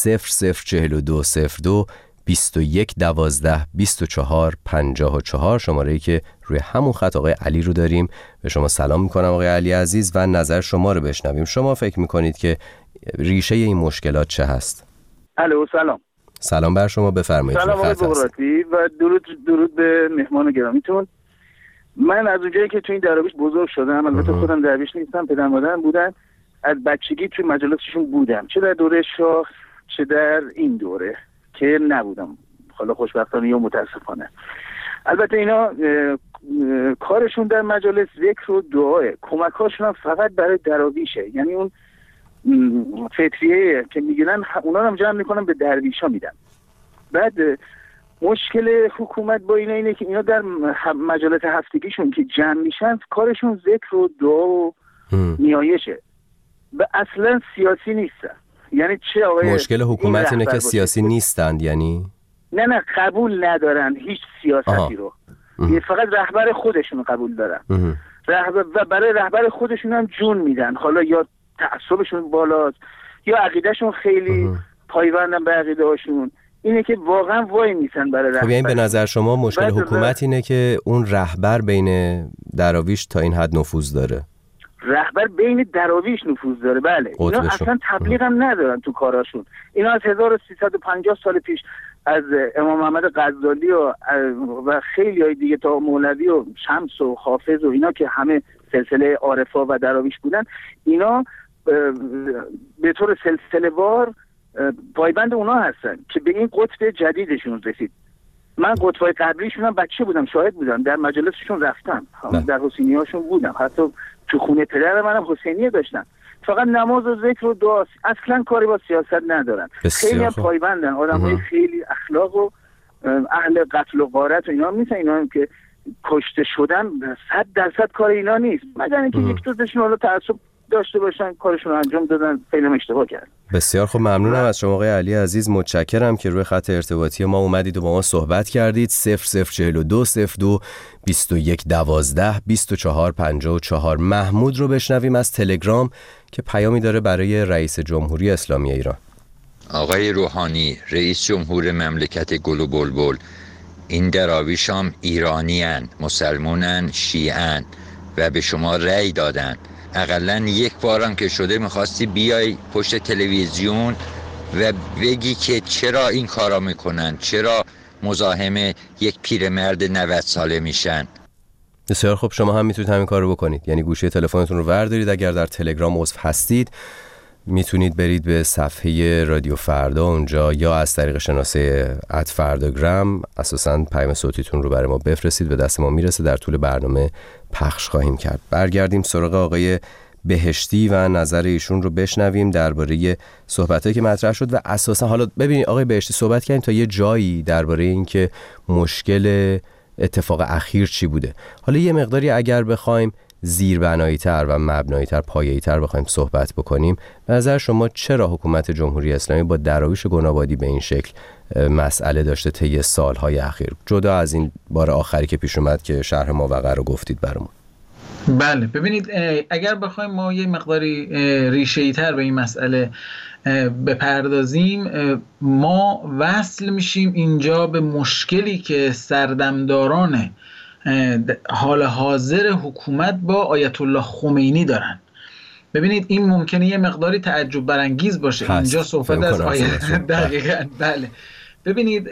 004202 2112 24 54. شماره‌ای که روی همون خط آقای علی رو داریم. به شما سلام میکنم آقای علی عزیز و نظر شما رو بشنویم. شما فکر میکنید که ریشه این مشکلات چه هست؟ الو، سلام. سلام بر شما، بفرمایید. سلام آقای بغراتی و درود به مهمان گرامیتون. من از اونجایی که تو این دراویش بزرگ شدم، البته خودم درویش نیستم، پدر مادرم بودن، از بچگی تو مجالسشون بودم، چه در دوره شاه چه در این دوره که نبودم، حالا خوشبختانه یا متاسفانه. البته اینا کارشون در مجالس ذکر و دعاه، کمکاشون هم فقط برای دراویشه، یعنی اون فطریه که میگیرن اونا رو هم جمع میکنن به درویشا میدن. بعد مشکل حکومت با اینه که اینا در مجالس هفتگیشون که جمع میشن کارشون ذکر و دعا و نیایشه و اصلا سیاسی نیستن. یعنی چه آقای مشکل حکومت اینه که سیاسی نیستند؟ یعنی نه قبول ندارن هیچ سیاستی رو، فقط رهبر خودشون قبول دارن و برای رهبر خودشون هم جون میدن. حالا یا تعصبشون بالاست یا عقیدهشون خیلی پایبندن به عقیده هاشون، اینه که واقعا وای میسن برای رهبر. خب یعنی به نظر شما مشکل حکومت اینه که اون رهبر بین دراویش تا این حد نفوذ داره؟ رهبر بین دراویش نفوذ داره. بله اینا اصلا تبلیغ هم ندارن تو کاراشون. اینا از 1350 سال پیش از امام محمد غزالی و خیلی های دیگه تا مولوی و شمس و حافظ و اینا که همه سلسله عارفا و دراویش بودن، اینا به طور سلسله وار پایبند اونا هستن که به این قطب جدیدشون رسید. من قطبای قبلیشون هم بچه بودم، شاهد بودم، در مجلسشون رفتم، در حسینی هاشون بودم، حتی تو خونه پدر منم حسینیه داشتن. فقط نماز و ذکر و دعا، اصلا کاری با سیاست ندارن. خیلی هم پایبندن، آدمای خیلی اخلاق و اهل قتل و غارت و اینا میسن. اینا هم که کشته شدن 100% کار اینا نیست، مگر اینکه یک دوستشون حالا تعصب داشته باشن کارشون رو انجام دادن، خیلی اشتباه کردن. بسیار خوب، ممنونم از شما آقای علی عزیز، متشکرم که روی خط ارتباطی ما اومدید و با ما صحبت کردید. 0042 02 21 12 24 54. محمود رو بشنویم از تلگرام که پیامی داره برای رئیس جمهوری اسلامی ایران. آقای روحانی، رئیس جمهور مملکت گل و بلبل، این دراویش هم ایرانیان، مسلمانن، شیعن و به شما رأی دادن. اقلا یک بارم که شده میخواستی بیای پشت تلویزیون و بگی که چرا این کارا میکنن، چرا مزاحم یک پیرمرد 90 ساله میشن. بسیار خب، شما هم میتونید همین کار رو بکنید، یعنی گوشی تلفنتون رو بردارید، اگر در تلگرام عضو هستید میتونید برید به صفحه رادیو فردا اونجا، یا از طریق شناسه @فرداگرام اساساً پیام صوتیتون رو برای ما بفرستید، به دست ما میرسه، در طول برنامه پخش خواهیم کرد. برگردیم سراغ آقای بهشتی و نظر ایشون رو بشنویم درباره صحبتایی که مطرح شد. و اساساً حالا ببینید آقای بهشتی، صحبت کردیم تا یه جایی درباره اینکه مشکل اتفاق اخیر چی بوده. حالا یه مقداری اگر بخوایم زیربنایی‌تر و مبنایی‌تر، پایه‌ای‌تر بخوایم صحبت بکنیم، به نظر شما چرا حکومت جمهوری اسلامی با دراویش گنابادی به این شکل مسئله داشته طی سال‌های اخیر، جدا از این بار آخری که پیش اومد که شرح ماوقع رو گفتید برامون؟ بله، ببینید اگر بخوایم ما یه مقداری ریشه‌ای‌تر به این مسئله بپردازیم، ما وصل میشیم اینجا به مشکلی که سردمداران حال حاضر حکومت با آیت الله خمینی دارن. ببینید این ممکنه یه مقداری تعجب برانگیز باشه، اینجا صحبت از دقیقاً بله. ببینید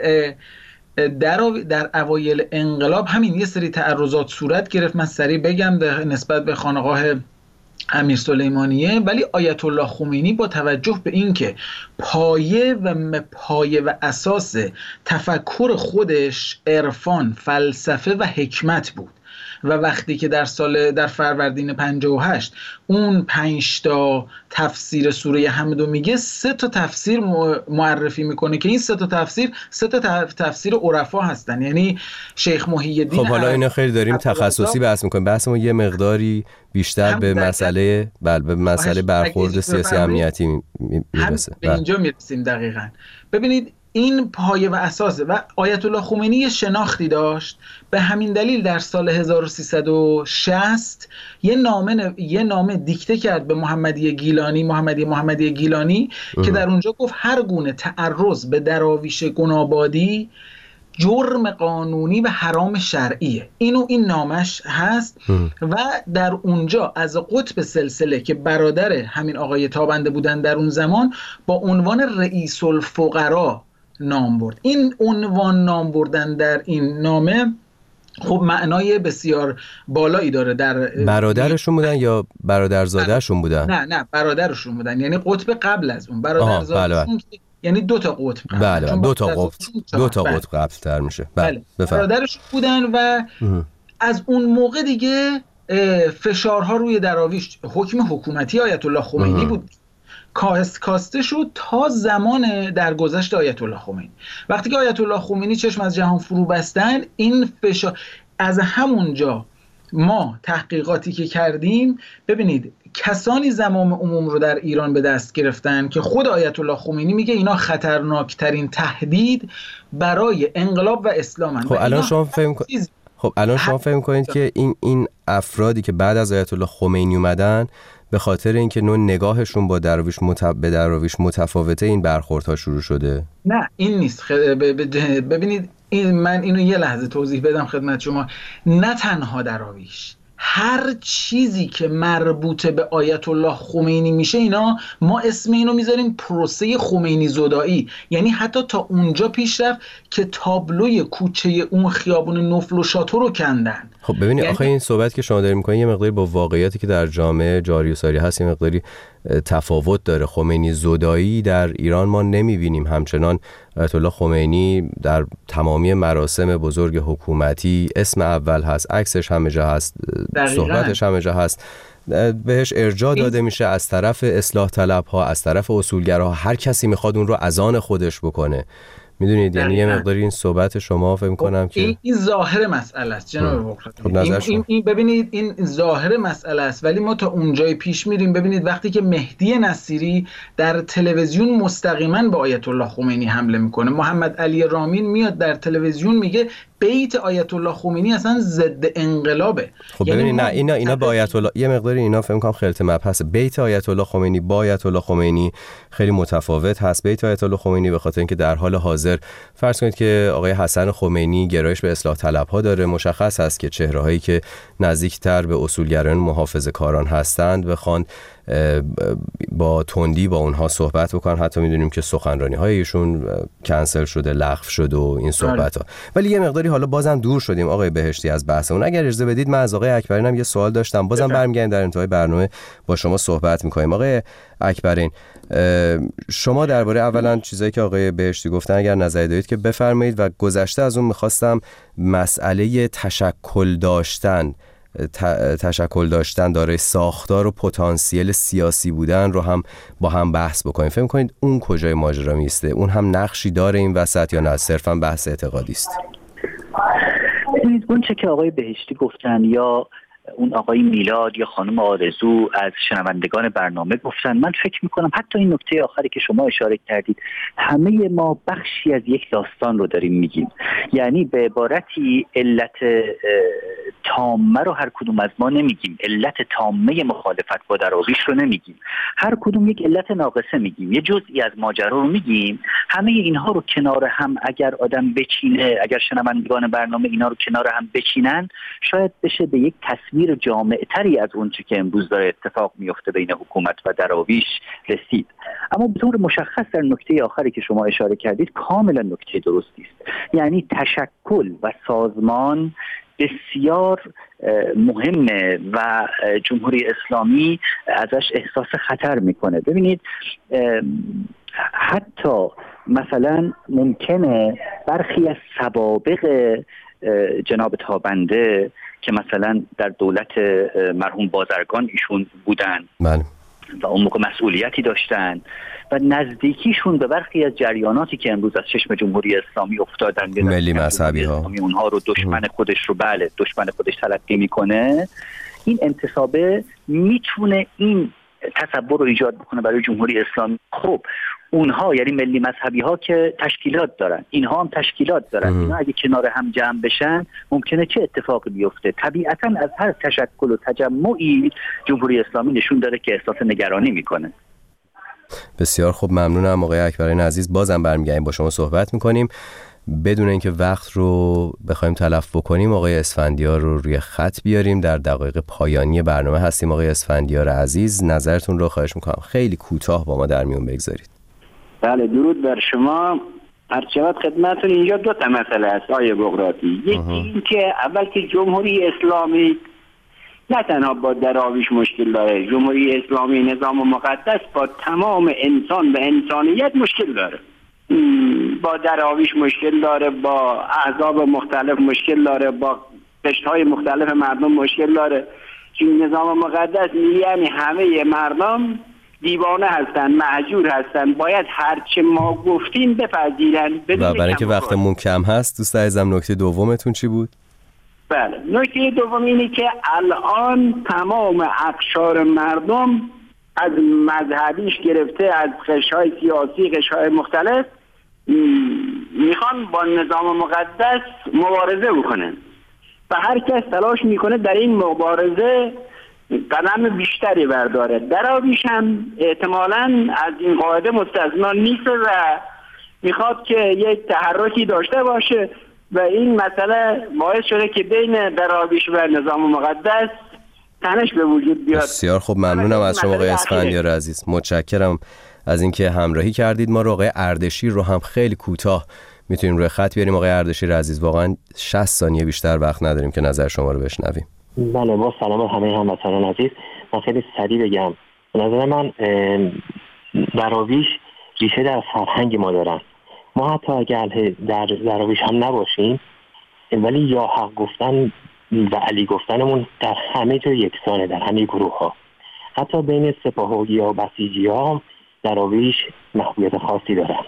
در اوایل انقلاب همین یه سری تعرضات صورت گرفت، من سریع بگم، نسبت به خانقاه امیر سلیمانیه، ولی آیت الله خمینی با توجه به اینکه پایه و اساس تفکر خودش عرفان، فلسفه و حکمت بود و وقتی که در فروردین 58 اون 5 تا تفسیر سوره حمد میگه، 3 تا تفسیر معرفی میکنه که این 3 تا تفسیر عرفا هستن، یعنی شیخ محی الدین. خب حالا اینا خیلی داریم تخصصی بحث میکنیم، بحثمون یه مقداری بیشتر به مسئله برخورد سیاسی امنیتی میرسه. به اینجا میرسیم دقیقاً. ببینید این پایه و اساسه و آیت الله خمینی یه شناختی داشت، به همین دلیل در سال 1360 یه نامه دیکته کرد به محمدی گیلانی که در اونجا گفت هر گونه تعرض به دراویش گنابادی جرم قانونی و حرام شرعیه. این نامش هست و در اونجا از قطب سلسله که برادر همین آقای تابنده بودن در اون زمان با عنوان رئیس الفقرا نام برد. این عنوان نام بردن در این نامه خب معنای بسیار بالایی داره. در برادرشون بودن یا برادرزادهشون بودن؟ نه برادرشون بودن، یعنی قطب قبل از اون. برادرزادهشون یعنی 2 تا قطب قبل. بله 2 تا قطب قبل تر میشه. بله برادرشون بودن و از اون موقع دیگه فشارها روی دراویش، حکم حکومتی آیت الله خمینی بود، کاسته شد تا زمان درگذشت آیت الله خمینی. وقتی که آیت الله خمینی چشم از جهان فرو بستن، این فشار از همونجا ما تحقیقاتی که کردیم، ببینید کسانی زمام عموم رو در ایران به دست گرفتن که خود آیت الله خمینی میگه اینا خطرناکترین تهدید برای انقلاب و اسلامن. خب الان شما فهم کنید که این افرادی که بعد از آیت الله خمینی اومدن به خاطر اینکه نوع نگاهشون با به دراویش متفاوته، این برخوردها شروع شده؟ نه این نیست. ببینید من اینو یه لحظه توضیح بدم خدمت شما. نه تنها دراویش، هر چیزی که مربوط به آیت الله خمینی میشه اینا ما اسم اینو میذاریم پروسه خمینی زدایی. یعنی حتی تا اونجا پیش رفت که تابلوی کوچه اون خیابون نفل و شاتو رو کندن. خب ببینید آخه این صحبت که شما دارید میکنید یه مقداری با واقعیتی که در جامعه جاری و ساری هست یه مقداری تفاوت داره. خمینی زدایی در ایران ما نمیبینیم. همچنان آیت الله خمینی در تمامی مراسم بزرگ حکومتی اسم اول هست، عکسش همه جا هست، صحبتش همه جا هست، بهش ارجاع داده میشه از طرف اصلاح طلب ها، از طرف اصولگراها. هر کسی میخواد اون رو از آن خودش بکنه. میدونید یعنی یه مقداری این صحبت شما فکر می‌کنم که این ظاهر مسئله است جناب بغراتی. این ببینید این ظاهر مسئله است، ولی ما تا اونجای پیش میریم. ببینید وقتی که مهدی نصیری در تلویزیون مستقیما به آیت الله خمینی حمله میکنه، محمد علی رامین میاد در تلویزیون میگه بیت آیت الله خمینی اصلا ضد انقلابه. خب ببینید نه اینا با آیت الله یه مقداری اینا فکر می‌کنم خلط مبحث. بیت آیت الله خمینی با آیت الله خمینی خیلی متفاوت هست. بیت آیت الله خمینی به خاطر اینکه در حال حاضر فرض کنید که آقای حسن خمینی گرایش به اصلاح طلب‌ها داره، مشخص است که چهره‌هایی که نزدیکتر به اصولگرایان محافظه‌کاران هستند بخوان با تندی با اونها صحبت بکنن. حتی میدونیم که سخنرانی‌های ایشون کنسل شده، لغو شد و این صحبت‌ها. ولی یه مقداری حالا بازم دور شدیم آقای بهشتی از بحث اون. اگر اجازه بدید من از آقای اکبرین هم یه سوال داشتم، بازم برمیگردیم در انتهای برنامه با شما صحبت می‌کنیم. آقای اکبرین شما درباره اولا چیزایی که آقای بهشتی گفتن اگر نظری دارید که بفرمایید، و گذشته از اون می‌خواستم مسئله تشکل داشتن دارای ساختار و پتانسیل سیاسی بودن رو هم با هم بحث بکنیم. فکر کنید اون کجای ماجرا میسته؟ اون هم نقشی داره این وسط یا نه صرفا بحث اعتقادی است؟ اون چه که آقای بهشتی گفتن یا اون آقای میلاد یا خانم آرزو از شنوندگان برنامه گفتن، من فکر میکنم حتی این نکته آخری که شما اشاره کردید، همه ما بخشی از یک داستان رو داریم میگیم. یعنی به عبارتی علت تامه رو هر کدوم از ما نمیگیم، علت تامه مخالفت با دراویش رو نمیگیم، هر کدوم یک علت ناقصه میگیم، یه جزئی از ماجرا رو میگیم. همه اینها رو کنار هم اگر آدم بچینه، اگر شنوندگان برنامه اینا رو کنار هم بچینن، شاید بشه به یک تصویر جامع‌تری از اون چیزی که امروز داره اتفاق میفته بین حکومت و دراویش رسید. اما به طور مشخص در نکته آخری که شما اشاره کردید کاملا نکته درستی است. یعنی تشکل و سازمان بسیار مهمه و جمهوری اسلامی ازش احساس خطر میکنه. ببینید حتی مثلا ممکنه برخی از سوابق جناب تابنده که مثلا در دولت مرحوم بازرگان ایشون بودن و اون موقع مسئولیتی داشتن و نزدیکیشون به برخی از جریاناتی که امروز از چشم جمهوری اسلامی افتادن، ملی مذهبی ها، اونها رو دشمن خودش رو دشمن خودش تلقی میکنه، این انتصابه میتونه این تصور رو ایجاد بکنه برای جمهوری اسلامی. خب اونها یعنی ملی مذهبی ها که تشکیلات دارن، اینها هم تشکیلات دارن، اینا اگه کنار هم جمع بشن ممکنه چه اتفاقی بیفته؟ طبیعتا از هر تشکل و تجمعی جمهوری اسلامی نشون داره که احساس نگرانی میکنه. بسیار خوب، ممنونم آقای اکبرین عزیز. بازم برمیگردیم با شما صحبت میکنیم بدون اینکه وقت رو بخوایم تلف بکنیم. آقای اسفندیار رو روی خط بیاریم، در دقایق پایانی برنامه هستیم. آقای اسفندیار عزیز نظرتون رو خواهش میکنم خیلی کوتاه با ما در میون بگذارید. بله، درود بر شما. هرچند خدمتتون اینجا دو تا مسئله است آقای بغراتی. یکی این که اول که جمهوری اسلامی نه تنها با دراویش مشکل داره، جمهوری اسلامی نظام مقدس با تمام انسان و انسانیت مشکل داره. با دراویش مشکل داره، با احزاب مختلف مشکل داره، با قشرهای مختلف مردم مشکل داره. چون نظام مقدس یعنی همه مردم دیوانه هستن، مهجور هستن، باید هرچه ما گفتیم بپذیرن. و برای اینکه وقتمون کم هست دوست عزیزم نکته دومتون چی بود؟ بله، نکته دوم اینه که الان تمام اقشار مردم از مذهبیش گرفته از قشرهای سیاسی، قشرهای مختلف میخوان با نظام مقدس مبارزه بکنن و هر کس تلاش میکنه در این مبارزه قدم بیشتری برداره. دراویش هم احتمالاً از این قاعده مستثنا نیست و میخواد که یک تحرکی داشته باشه و این مسئله باعث شده که بین دراویش و نظام مقدس تنش به وجود بیاد. بسیار خوب، ممنونم از شما آقای اسفندیار عزیز، متشکرم از اینکه همراهی کردید. ما رو آقای اردشیر رو هم خیلی کوتاه میتونیم روی خط بیاریم. آقای اردشیر عزیز، واقعا 60 ثانیه بیشتر وقت نداریم که نظر شما رو بشنویم. بله، با سلام همه هموطنان عزیز. من خیلی سریع بگم، به نظر من دراویش ریشه در فرهنگ ما دارن. ما حتی اگر در دراویش هم نباشیم، ولی یا حق گفتن و علی گفتنمون در همه جا یکسانه، در همه گروه ها. حتی بین سپاهی یا بسیجی ها هم دراویش محبوبیت خاصی دارن.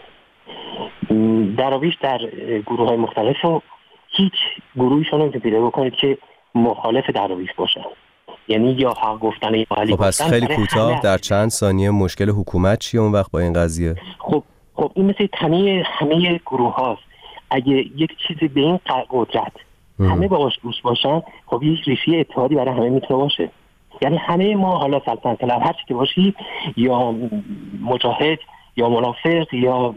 دراویش در گروه های مختلف و هیچ گروهیشون رو پیدا بکنید که مخالف دراویش باشن، یعنی یا حق گفتن یا علی گفتن. پس خیلی کوتاه در چند ثانیه مشکل حکومت چیه اون وقت با این قضیه؟ خب این مثل تنه همه گروه هاست. اگه یک چیزی به این قدرت همه باش گوش باشن، خب یک ریشه اتحادی برای همه میتونه باشه. یعنی همه ما حالا سلطنت طلب هر چی که باشی، یا مجاهد یا منافق یا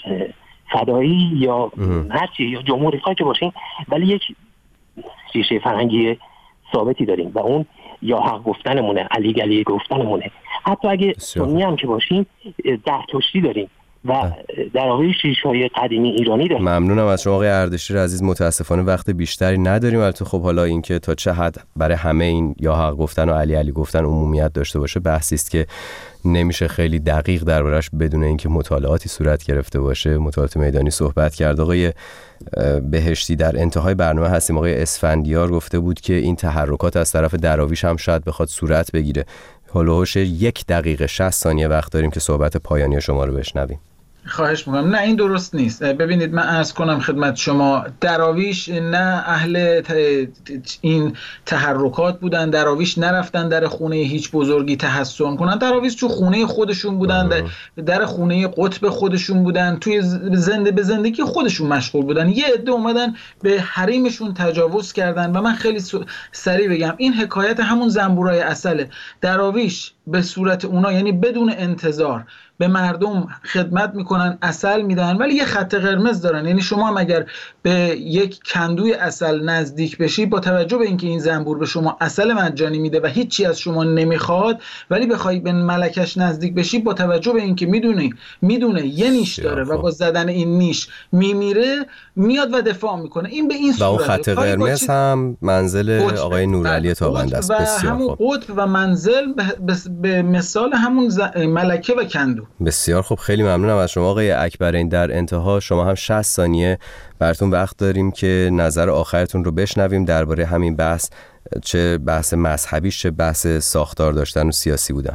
فدایی یا هر چی، یا جمهوری خواه که باشیم، ولی یک ریشه فرهنگی ثابتی داریم و اون یا حق گفتنمونه، علی گفتنمونه. حتی اگه سنی هم که باشیم 10 کشتی داریم و دراویش ریشه‌های قدیمی ایرانی داره. ممنونم از شما آقای اردشیر عزیز. متاسفانه وقت بیشتری نداریم، البته خب حالا اینکه تا چه حد برای همه این یا حق گفتن و علی گفتن عمومیت داشته باشه بحثی است که نمیشه خیلی دقیق دربارش بدون اینکه مطالعاتی صورت گرفته باشه مطالعات میدانی صحبت کرد. آقای بهشتی، در انتهای برنامه هستیم. آقای اسفندیار گفته بود که این تحرکات از طرف دراویش هم شاید بخواد صورت بگیره. هولوش 1 دقیقه 60 ثانیه وقت داریم که صحبت پایانی شما رو بشنویم. خواهش میکنم. نه، این درست نیست. ببینید، من عرض کنم خدمت شما، دراویش نه اهل این تحرکات بودن. دراویش نرفتن در خونه هیچ بزرگی تحصن کنن. دراویش تو خونه خودشون بودن، در خونه قطب خودشون بودن، توی به زندگی خودشون مشغول بودن. یه عده اومدن به حریمشون تجاوز کردن و من خیلی سریع بگم این حکایت همون زنبورای عسله. دراویش به صورت اونا، یعنی بدون انتظار، به مردم خدمت میکنن، عسل میدن، ولی یه خط قرمز دارن. یعنی شما هم اگر به یک کندوی عسل نزدیک بشی، با توجه به اینکه این زنبور به شما عسل مجانی میده و هیچی از شما نمیخواد، ولی بخوای به ملکش نزدیک بشی، با توجه به اینکه میدونه یه نیش داره و با زدن این نیش میمیره، میاد و دفاع میکنه. این به این صورته. و اون خط قرمز هم منزل آقای نورعلی تابنده است. بسیار همون قطب و منزل به مثال همون ملکه و کندو. بسیار خوب، خیلی ممنونم از شما آقای اکبرین. در انتها شما هم 60 ثانیه براتون وقت داریم که نظر آخرتون رو بشنویم درباره همین بحث، چه بحث مذهبی چه بحث ساختار داشتن و سیاسی بودن.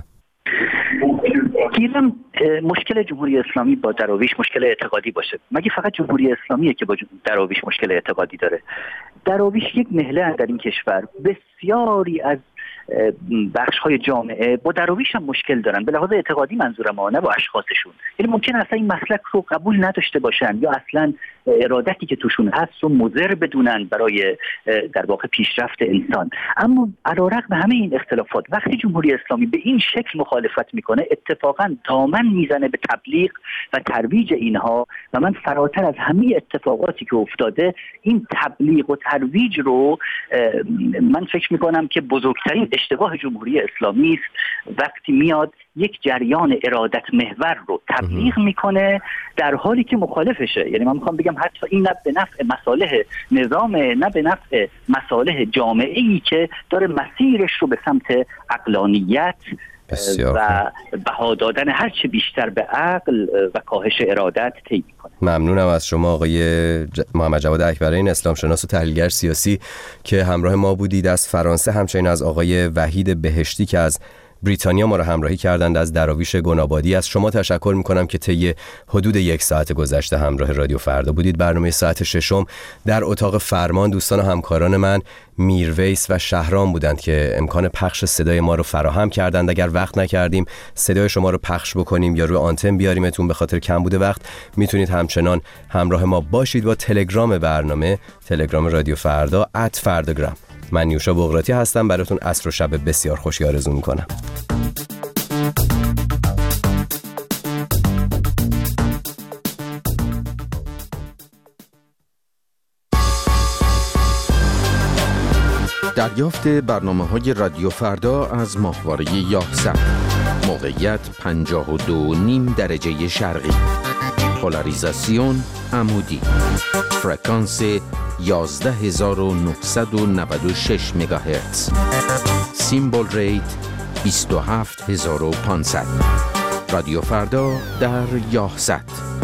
گیرم مشکل جمهوری اسلامی با دراویش مشکل اعتقادی باشه. مگه فقط جمهوری اسلامیه که با دراویش مشکل اعتقادی داره؟ دراویش یک مهله در این کشور. بسیاری از بخش‌های جامعه با دراویش هم مشکل دارن، به لحاظ اعتقادی منظورم، نه با اشخاصشون. یعنی ممکن اصلا این مسلک رو قبول نداشته باشن یا اصلا ارادتی که توشون هست رو مضر بدونن برای در واقع پیشرفت انسان. اما علیرغم همه این اختلافات، وقتی جمهوری اسلامی به این شکل مخالفت میکنه، اتفاقا دامن میزنه به تبلیغ و ترویج اینها. و من فراتر از همه اتفاقاتی که افتاده، این تبلیغ و ترویج رو من فکر میکنم که بزرگترین اشتباه جمهوری اسلامی است وقتی میاد یک جریان ارادت محور رو تبلیغ میکنه در حالی که مخالفشه. یعنی من میخوام بگم حتی این نه به نفع مصالح نظام، نه به نفع مصالح جامعه‌ای که داره مسیرش رو به سمت عقلانیت و بها دادن هر چه بیشتر به عقل و کاهش ارادت طی میکنه. ممنونم از شما آقای محمد جواد اکبرین، اسلام شناس و تحلیلگر سیاسی که همراه ما بودید. از فرانسه همچنین از آقای وحید بهشتی که از بریتانیا ما را همراهی کردند از دراویش گنابادی. از شما تشکر میکنم که طی حدود 1 ساعت گذشته همراه رادیو فردا بودید. برنامه ساعت 6 در اتاق فرمان دوستان و همکاران من میرویس و شهرام بودند که امکان پخش صدای ما رو فراهم کردند. اگر وقت نکردیم صدای شما رو پخش بکنیم یا روی آنتن بیاریمتون به خاطر کمبود وقت، میتونید همچنان همراه ما باشید با تلگرام برنامه، تلگرام رادیو فردا @فرداگرام. من نیوشا بغراتی هستم، براتون عصر و شب بسیار خوشی آرزو میکنم. دریافت برنامه‌های رادیو فردا از ماهواره یاهصد. موقعیت 52.5 درجه شرقی. پولاریزاسیون عمودی. فرکانس 11996 مگاهرتز. سیمبل ریت 27500. رادیو فردا در یاهصد.